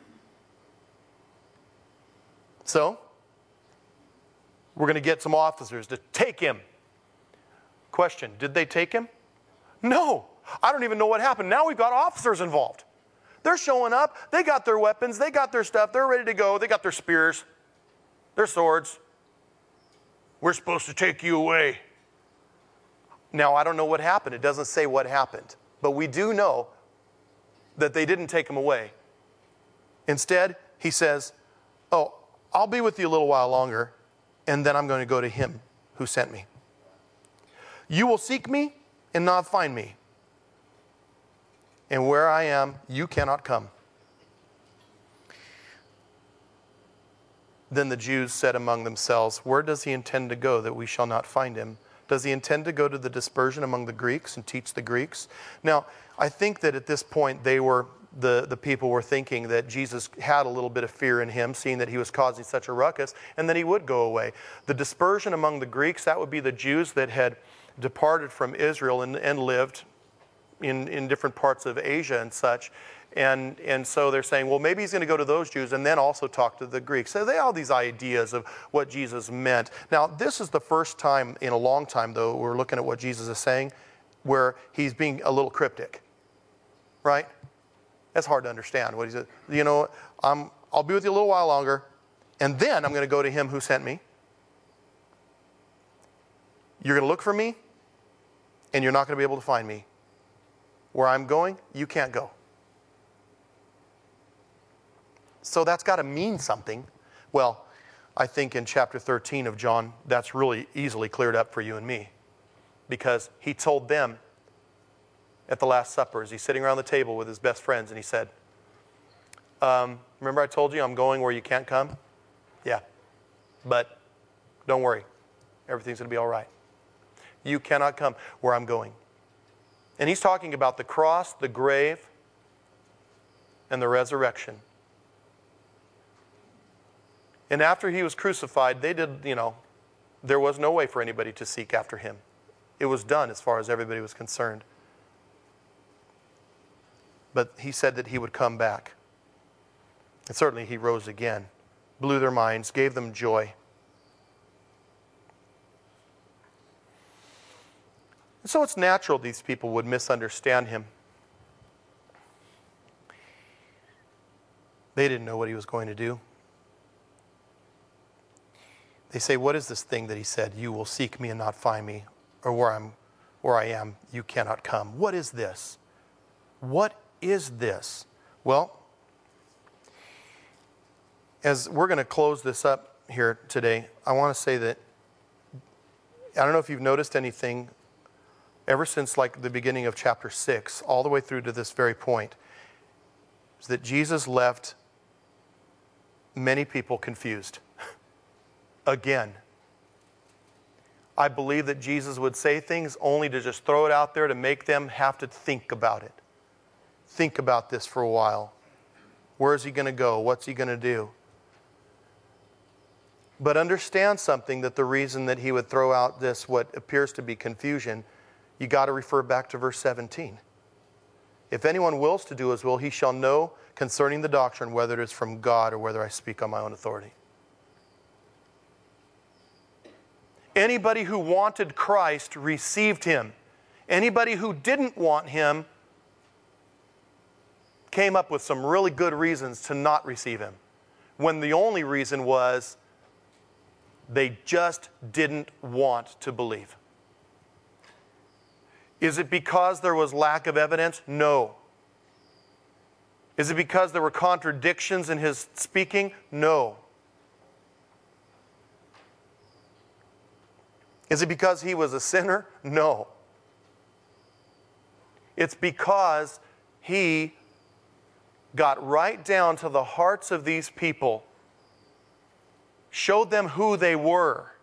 So, we're going to get some officers to take him. Question, did they take him? No. I don't even know what happened. Now we've got officers involved. They're showing up. They got their weapons. They got their stuff. They're ready to go. They got their spears, their swords. We're supposed to take you away. Now, I don't know what happened. It doesn't say what happened. But we do know that they didn't take him away. Instead, he says, oh, I'll be with you a little while longer, and then I'm going to go to him who sent me. You will seek me and not find me. And where I am, you cannot come. Then the Jews said among themselves, where does he intend to go that we shall not find him? Does he intend to go to the dispersion among the Greeks and teach the Greeks? Now, I think that at this point they were The, the people were thinking that Jesus had a little bit of fear in him, seeing that he was causing such a ruckus, and that he would go away. The dispersion among the Greeks, that would be the Jews that had departed from Israel and, and lived in, in different parts of Asia and such. And, and so they're saying, well, maybe he's going to go to those Jews and then also talk to the Greeks. So they have all these ideas of what Jesus meant. Now, this is the first time in a long time, though, we're looking at what Jesus is saying, where he's being a little cryptic, right? That's hard to understand. What he said, you know, I'm, I'll be with you a little while longer, and then I'm going to go to him who sent me. You're going to look for me, and you're not going to be able to find me. Where I'm going, you can't go. So that's got to mean something. Well, I think in chapter thirteen of John, that's really easily cleared up for you and me. Because he told them at the Last Supper, as he's sitting around the table with his best friends, and he said, um, remember I told you I'm going where you can't come? Yeah. But don't worry. Everything's going to be all right. You cannot come where I'm going. And he's talking about the cross, the grave, and the resurrection. And after he was crucified, they did, you know, there was no way for anybody to seek after him. It was done as far as everybody was concerned. But he said that he would come back. And certainly he rose again, blew their minds, gave them joy. And so it's natural these people would misunderstand him. They didn't know what he was going to do. They say, what is this thing that he said? You will seek me and not find me. Or where I'm, where I am, you cannot come. What is this? What is this? Well, as we're going to close this up here today, I want to say that, I don't know if you've noticed anything, ever since like the beginning of chapter six, all the way through to this very point, is that Jesus left many people confused. Again. I believe that Jesus would say things only to just throw it out there to make them have to think about it. Think about this for a while. Where is he going to go? What's he going to do? But understand something, that the reason that he would throw out this, what appears to be confusion, you got to refer back to verse seventeen. If anyone wills to do his will, he shall know concerning the doctrine whether it is from God or whether I speak on my own authority. Anybody who wanted Christ received him. Anybody who didn't want him came up with some really good reasons to not receive him, when the only reason was they just didn't want to believe. Is it because there was lack of evidence? No. Is it because there were contradictions in his speaking? No. Is it because he was a sinner? No. It's because he got right down to the hearts of these people, showed them who they were.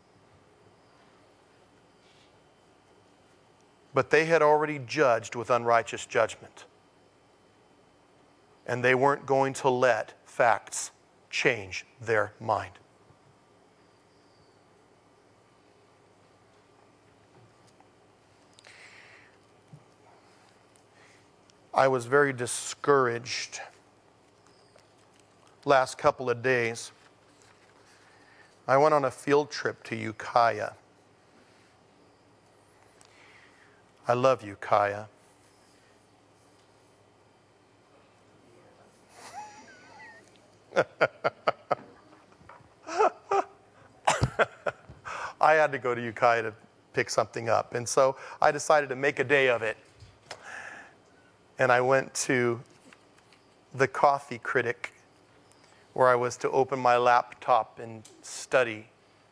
But they had already judged with unrighteous judgment. And they weren't going to let facts change their mind. I was very discouraged last couple of days. I went on a field trip to Ukiah. I love Ukiah. I had to go to Ukiah to pick something up, and so I decided to make a day of it. And I went to the Coffee Critic, where I was to open my laptop and study.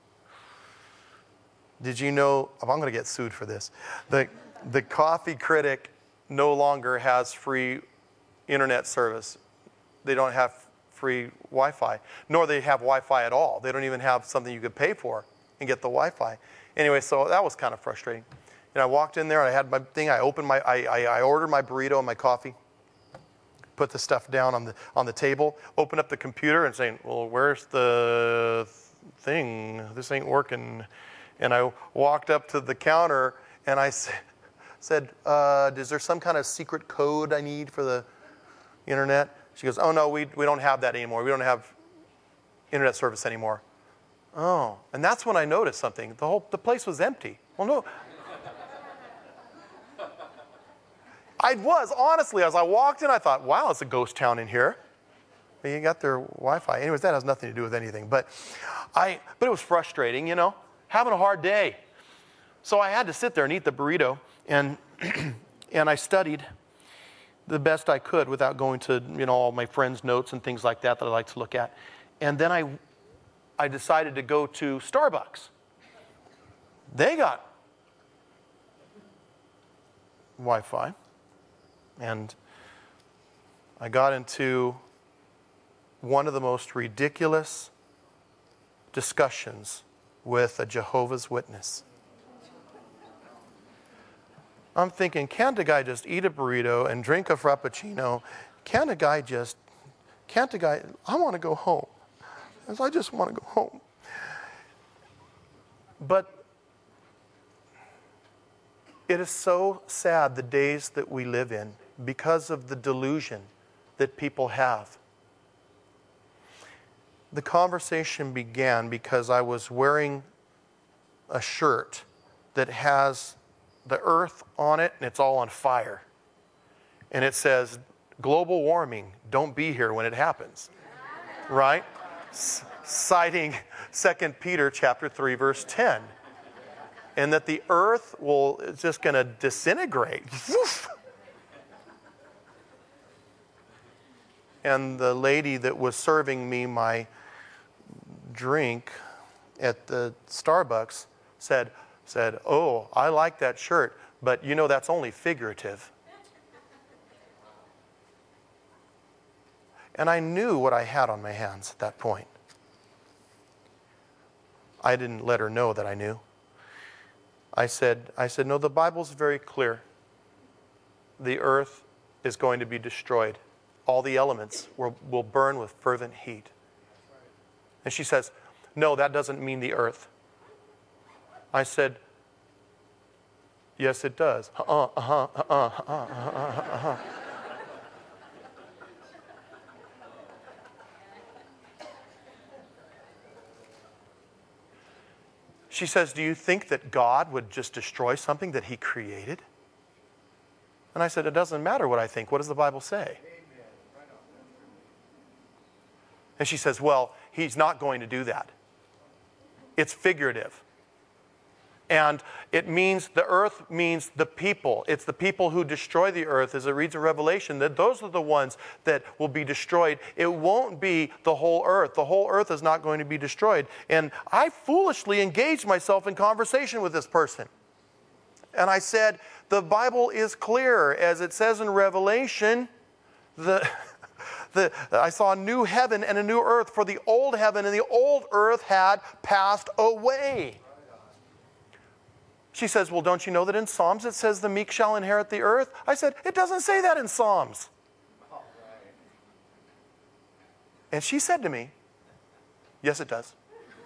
Did you know, oh, I'm going to get sued for this. The, the Coffee Critic no longer has free internet service. They don't have free Wi-Fi, nor they have Wi-Fi at all. They don't even have something you could pay for and get the Wi-Fi. Anyway, so that was kind of frustrating. And I walked in there, and I had my thing, I opened my, I, I, I ordered my burrito and my coffee, put the stuff down on the, on the table, opened up the computer and saying, well, where's the thing? This ain't working. And I walked up to the counter, and I said, uh, is there some kind of secret code I need for the internet? She goes, oh, no, we, we don't have that anymore. We don't have internet service anymore. Oh, and that's when I noticed something. The whole, the place was empty. Well, no. I was, honestly, as I walked in, I thought, wow, it's a ghost town in here. You got their Wi-Fi. Anyways, that has nothing to do with anything. But I, but it was frustrating, you know, having a hard day. So I had to sit there and eat the burrito, and and I studied the best I could without going to, you know, all my friends' notes and things like that that I like to look at. And then I, I decided to go to Starbucks. They got Wi-Fi. And I got into one of the most ridiculous discussions with a Jehovah's Witness. I'm thinking, can't a guy just eat a burrito and drink a Frappuccino? Can't a guy just, can't a guy, I want to go home. I just want to go home. But it is so sad, the days that we live in, because of the delusion that people have. The conversation began because I was wearing a shirt that has the earth on it, and it's all on fire. And it says, global warming, don't be here when it happens. Right? C- citing Second Peter chapter three, verse ten. And that the earth will, it's just going to disintegrate. And the lady that was serving me my drink at the Starbucks said, said, oh, I like that shirt, but you know that's only figurative. And I knew what I had on my hands at that point. I didn't let her know that I knew. I said, I said, no, the Bible's very clear. The earth is going to be destroyed. All the elements will, will burn with fervent heat. And she says, no, that doesn't mean the earth. I said, yes, it does. Uh-uh, uh-huh, uh-uh, uh-uh, uh-uh, uh-uh. She says, do you think that God would just destroy something that he created? And I said, it doesn't matter what I think. What does the Bible say? And she says, well, he's not going to do that. It's figurative. And it means, the earth means the people. It's the people who destroy the earth, as it reads in Revelation, that those are the ones that will be destroyed. It won't be the whole earth. The whole earth is not going to be destroyed. And I foolishly engaged myself in conversation with this person. And I said, the Bible is clear. As it says in Revelation, the... The, I saw a new heaven and a new earth, for the old heaven and the old earth had passed away. She says, well, don't you know that in Psalms it says the meek shall inherit the earth? I said, it doesn't say that in Psalms. And she said to me, yes, it does.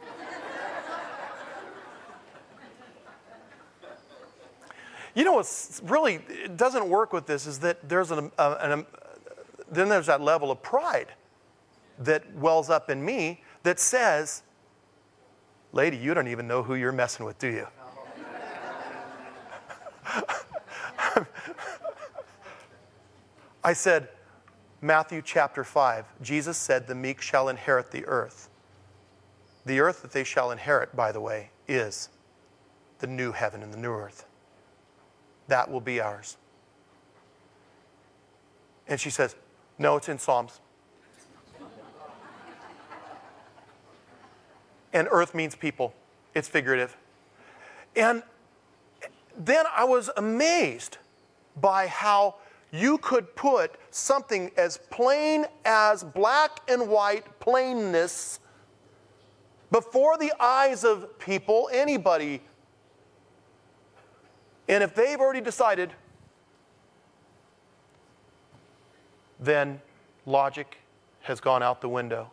You know what's really, it doesn't work with this is that there's an, uh, an then there's that level of pride that wells up in me that says, lady, you don't even know who you're messing with, do you? I said, Matthew chapter five, Jesus said, the meek shall inherit the earth. The earth that they shall inherit, by the way, is the new heaven and the new earth. That will be ours. And she says, no, it's in Psalms. And earth means people. It's figurative. And then I was amazed by how you could put something as plain as black and white plainness before the eyes of people, anybody. And if they've already decided, then logic has gone out the window.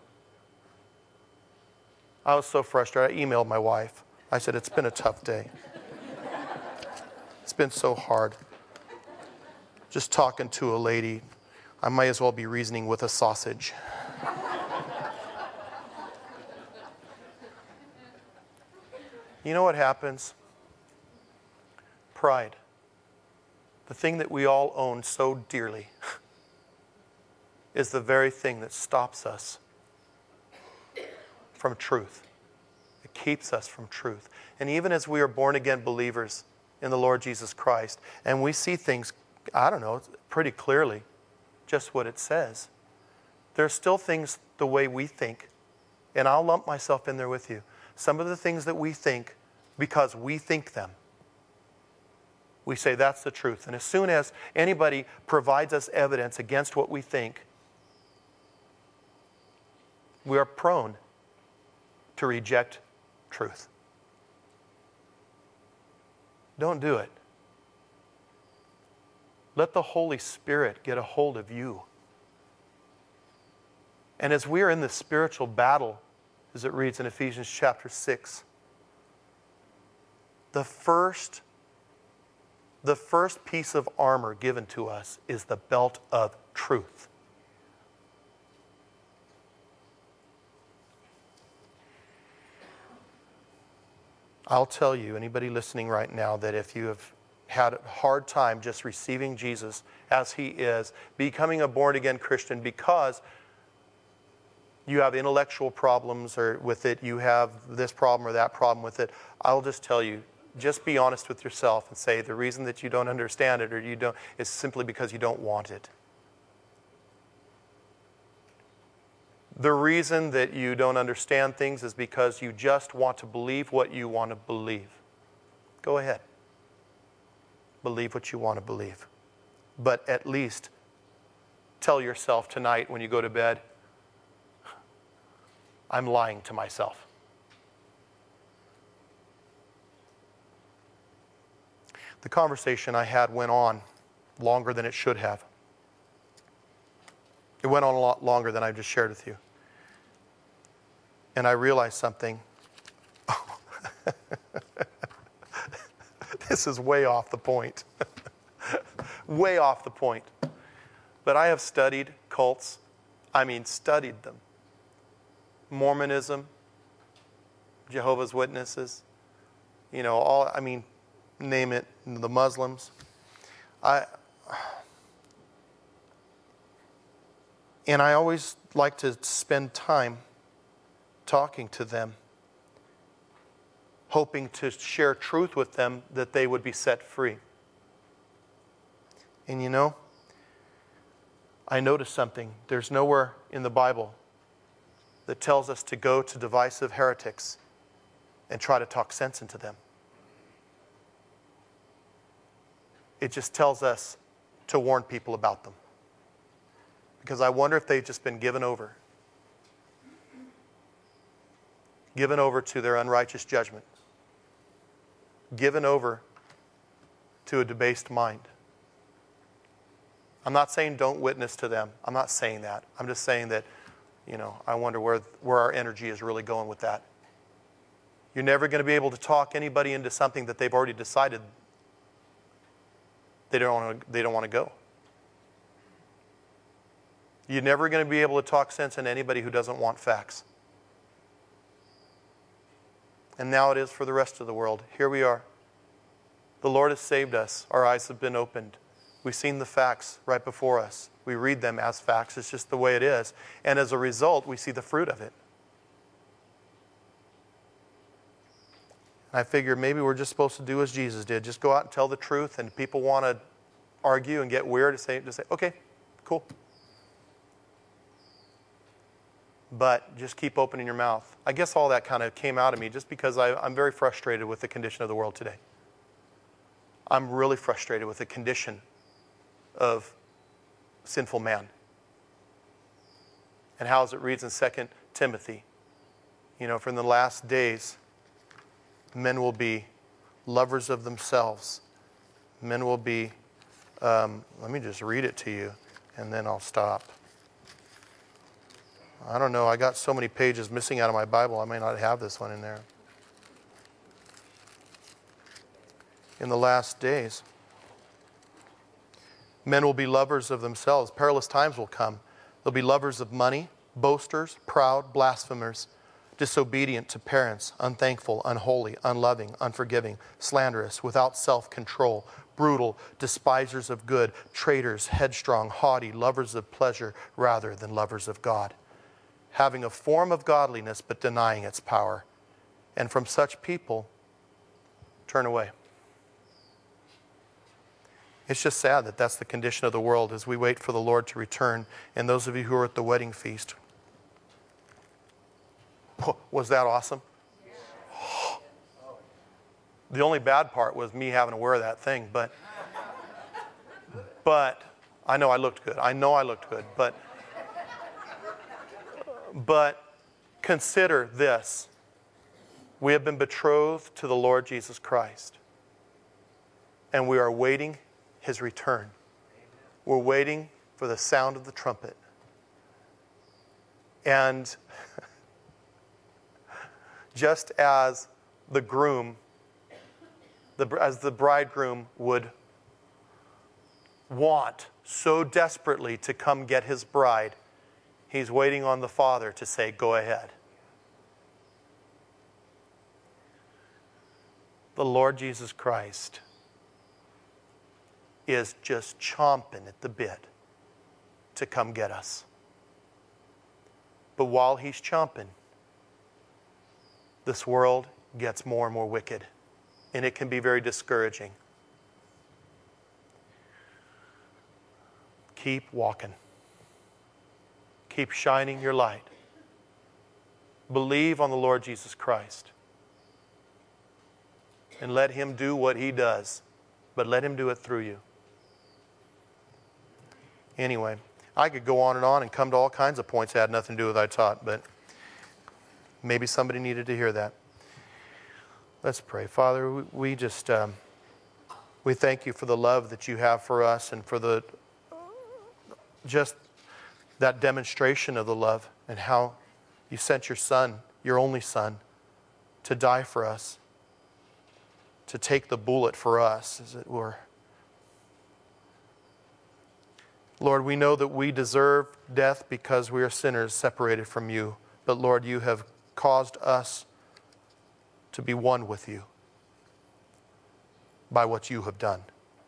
I was so frustrated. I emailed my wife. I said, it's been a tough day. It's been so hard. Just talking to a lady, I might as well be reasoning with a sausage. You know what happens? Pride. The thing that we all own so dearly is the very thing that stops us from truth. It keeps us from truth. And even as we are born again believers in the Lord Jesus Christ, and we see things, I don't know, pretty clearly, just what it says, there are still things the way we think, and I'll lump myself in there with you. Some of the things that we think, because we think them, we say that's the truth. And as soon as anybody provides us evidence against what we think, we are prone to reject truth. Don't do it. Let the Holy Spirit get a hold of you. And as we are in this spiritual battle, as it reads in Ephesians chapter six, the first, the first piece of armor given to us is the belt of truth. I'll tell you, anybody listening right now, that if you have had a hard time just receiving Jesus as he is, becoming a born-again Christian because you have intellectual problems or with it, you have this problem or that problem with it, I'll just tell you, just be honest with yourself and say the reason that you don't understand it or you don't is simply because you don't want it. The reason that you don't understand things is because you just want to believe what you want to believe. Go ahead. Believe what you want to believe. But at least tell yourself tonight when you go to bed, I'm lying to myself. The conversation I had went on longer than it should have. It went on a lot longer than I just shared with you. And I realized something. This is way off the point. Way off the point. But I have studied cults. I mean, studied them. Mormonism, Jehovah's Witnesses, you know, all, I mean, name it, the Muslims. I, and I always like to spend time talking to them, hoping to share truth with them that they would be set free. And you know, I noticed something. There's nowhere in the Bible that tells us to go to divisive heretics and try to talk sense into them. It just tells us to warn people about them. Because I wonder if they've just been given over. Given over to their unrighteous judgment. Given over to a debased mind. I'm not saying don't witness to them. I'm not saying that. I'm just saying that, you know, I wonder where, where our energy is really going with that. You're never going to be able to talk anybody into something that they've already decided they don't want to, they don't want to go. You're never going to be able to talk sense into anybody who doesn't want facts. And now it is for the rest of the world. Here we are. The Lord has saved us. Our eyes have been opened. We've seen the facts right before us. We read them as facts. It's just the way it is. And as a result, we see the fruit of it. And I figure maybe we're just supposed to do as Jesus did. Just go out and tell the truth. And people want to argue and get weird, to say, just say, okay, cool. But just keep opening your mouth. I guess all that kind of came out of me just because I, I'm very frustrated with the condition of the world today. I'm really frustrated with the condition of sinful man. And how, as it reads in Second Timothy, you know, for in the last days, men will be lovers of themselves. Men will be, um, let me just read it to you, and then I'll stop. I don't know, I got so many pages missing out of my Bible, I may not have this one in there. In the last days, men will be lovers of themselves. Perilous times will come. They'll be lovers of money, boasters, proud, blasphemers, disobedient to parents, unthankful, unholy, unloving, unforgiving, slanderous, without self-control, brutal, despisers of good, traitors, headstrong, haughty, lovers of pleasure rather than lovers of God, having a form of godliness but denying its power. And from such people, turn away. It's just sad that that's the condition of the world as we wait for the Lord to return. And those of you who are at the wedding feast, was that awesome? Yeah. The only bad part was me having to wear that thing, but but I know I looked good. I know I looked good, but but consider this. We have been betrothed to the Lord Jesus Christ, and we are waiting His return. We're waiting for the sound of the trumpet. And just as the groom, the, as the bridegroom would want so desperately to come get his bride, he's waiting on the Father to say, go ahead. The Lord Jesus Christ is just chomping at the bit to come get us. But while He's chomping, this world gets more and more wicked, and it can be very discouraging. Keep walking. Keep shining your light. Believe on the Lord Jesus Christ. And let Him do what He does, but let Him do it through you. Anyway, I could go on and on and come to all kinds of points that had nothing to do with what I taught, but maybe somebody needed to hear that. Let's pray. Father, we, we just, um, we thank You for the love that You have for us and for the, just that demonstration of the love and how You sent Your Son your only Son, to die for us, to take the bullet for us, as it were. Lord, we know that we deserve death because we are sinners separated from you. But Lord, you have caused us to be one with you by what you have done.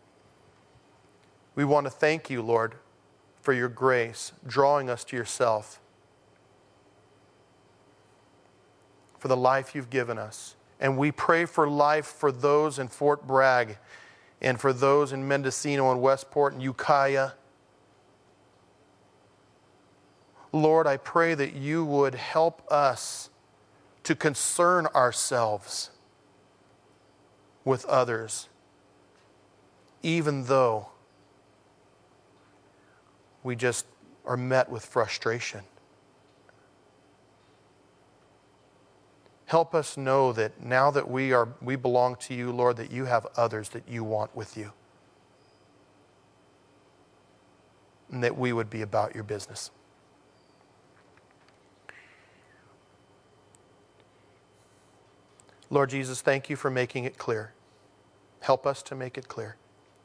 We want to thank you, Lord, for your grace, drawing us to yourself, for the life you've given us. And we pray for life for those in Fort Bragg and for those in Mendocino and Westport and Ukiah. Lord, I pray that you would help us to concern ourselves with others, even though we just are met with frustration. Help us know that now that we are we belong to you, Lord, that you have others that you want with you. And that we would be about your business. Lord Jesus, thank you for making it clear. Help us to make it clear.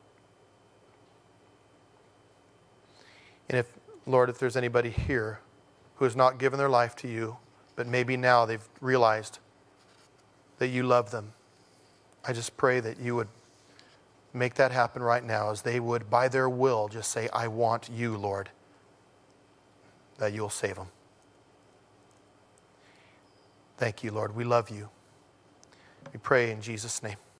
And if, Lord, if there's anybody here who has not given their life to you, but maybe now they've realized that you love them, I just pray that you would make that happen right now, as they would, by their will, just say, I want you, Lord, that you'll save them. Thank you, Lord. We love you. We pray in Jesus' name.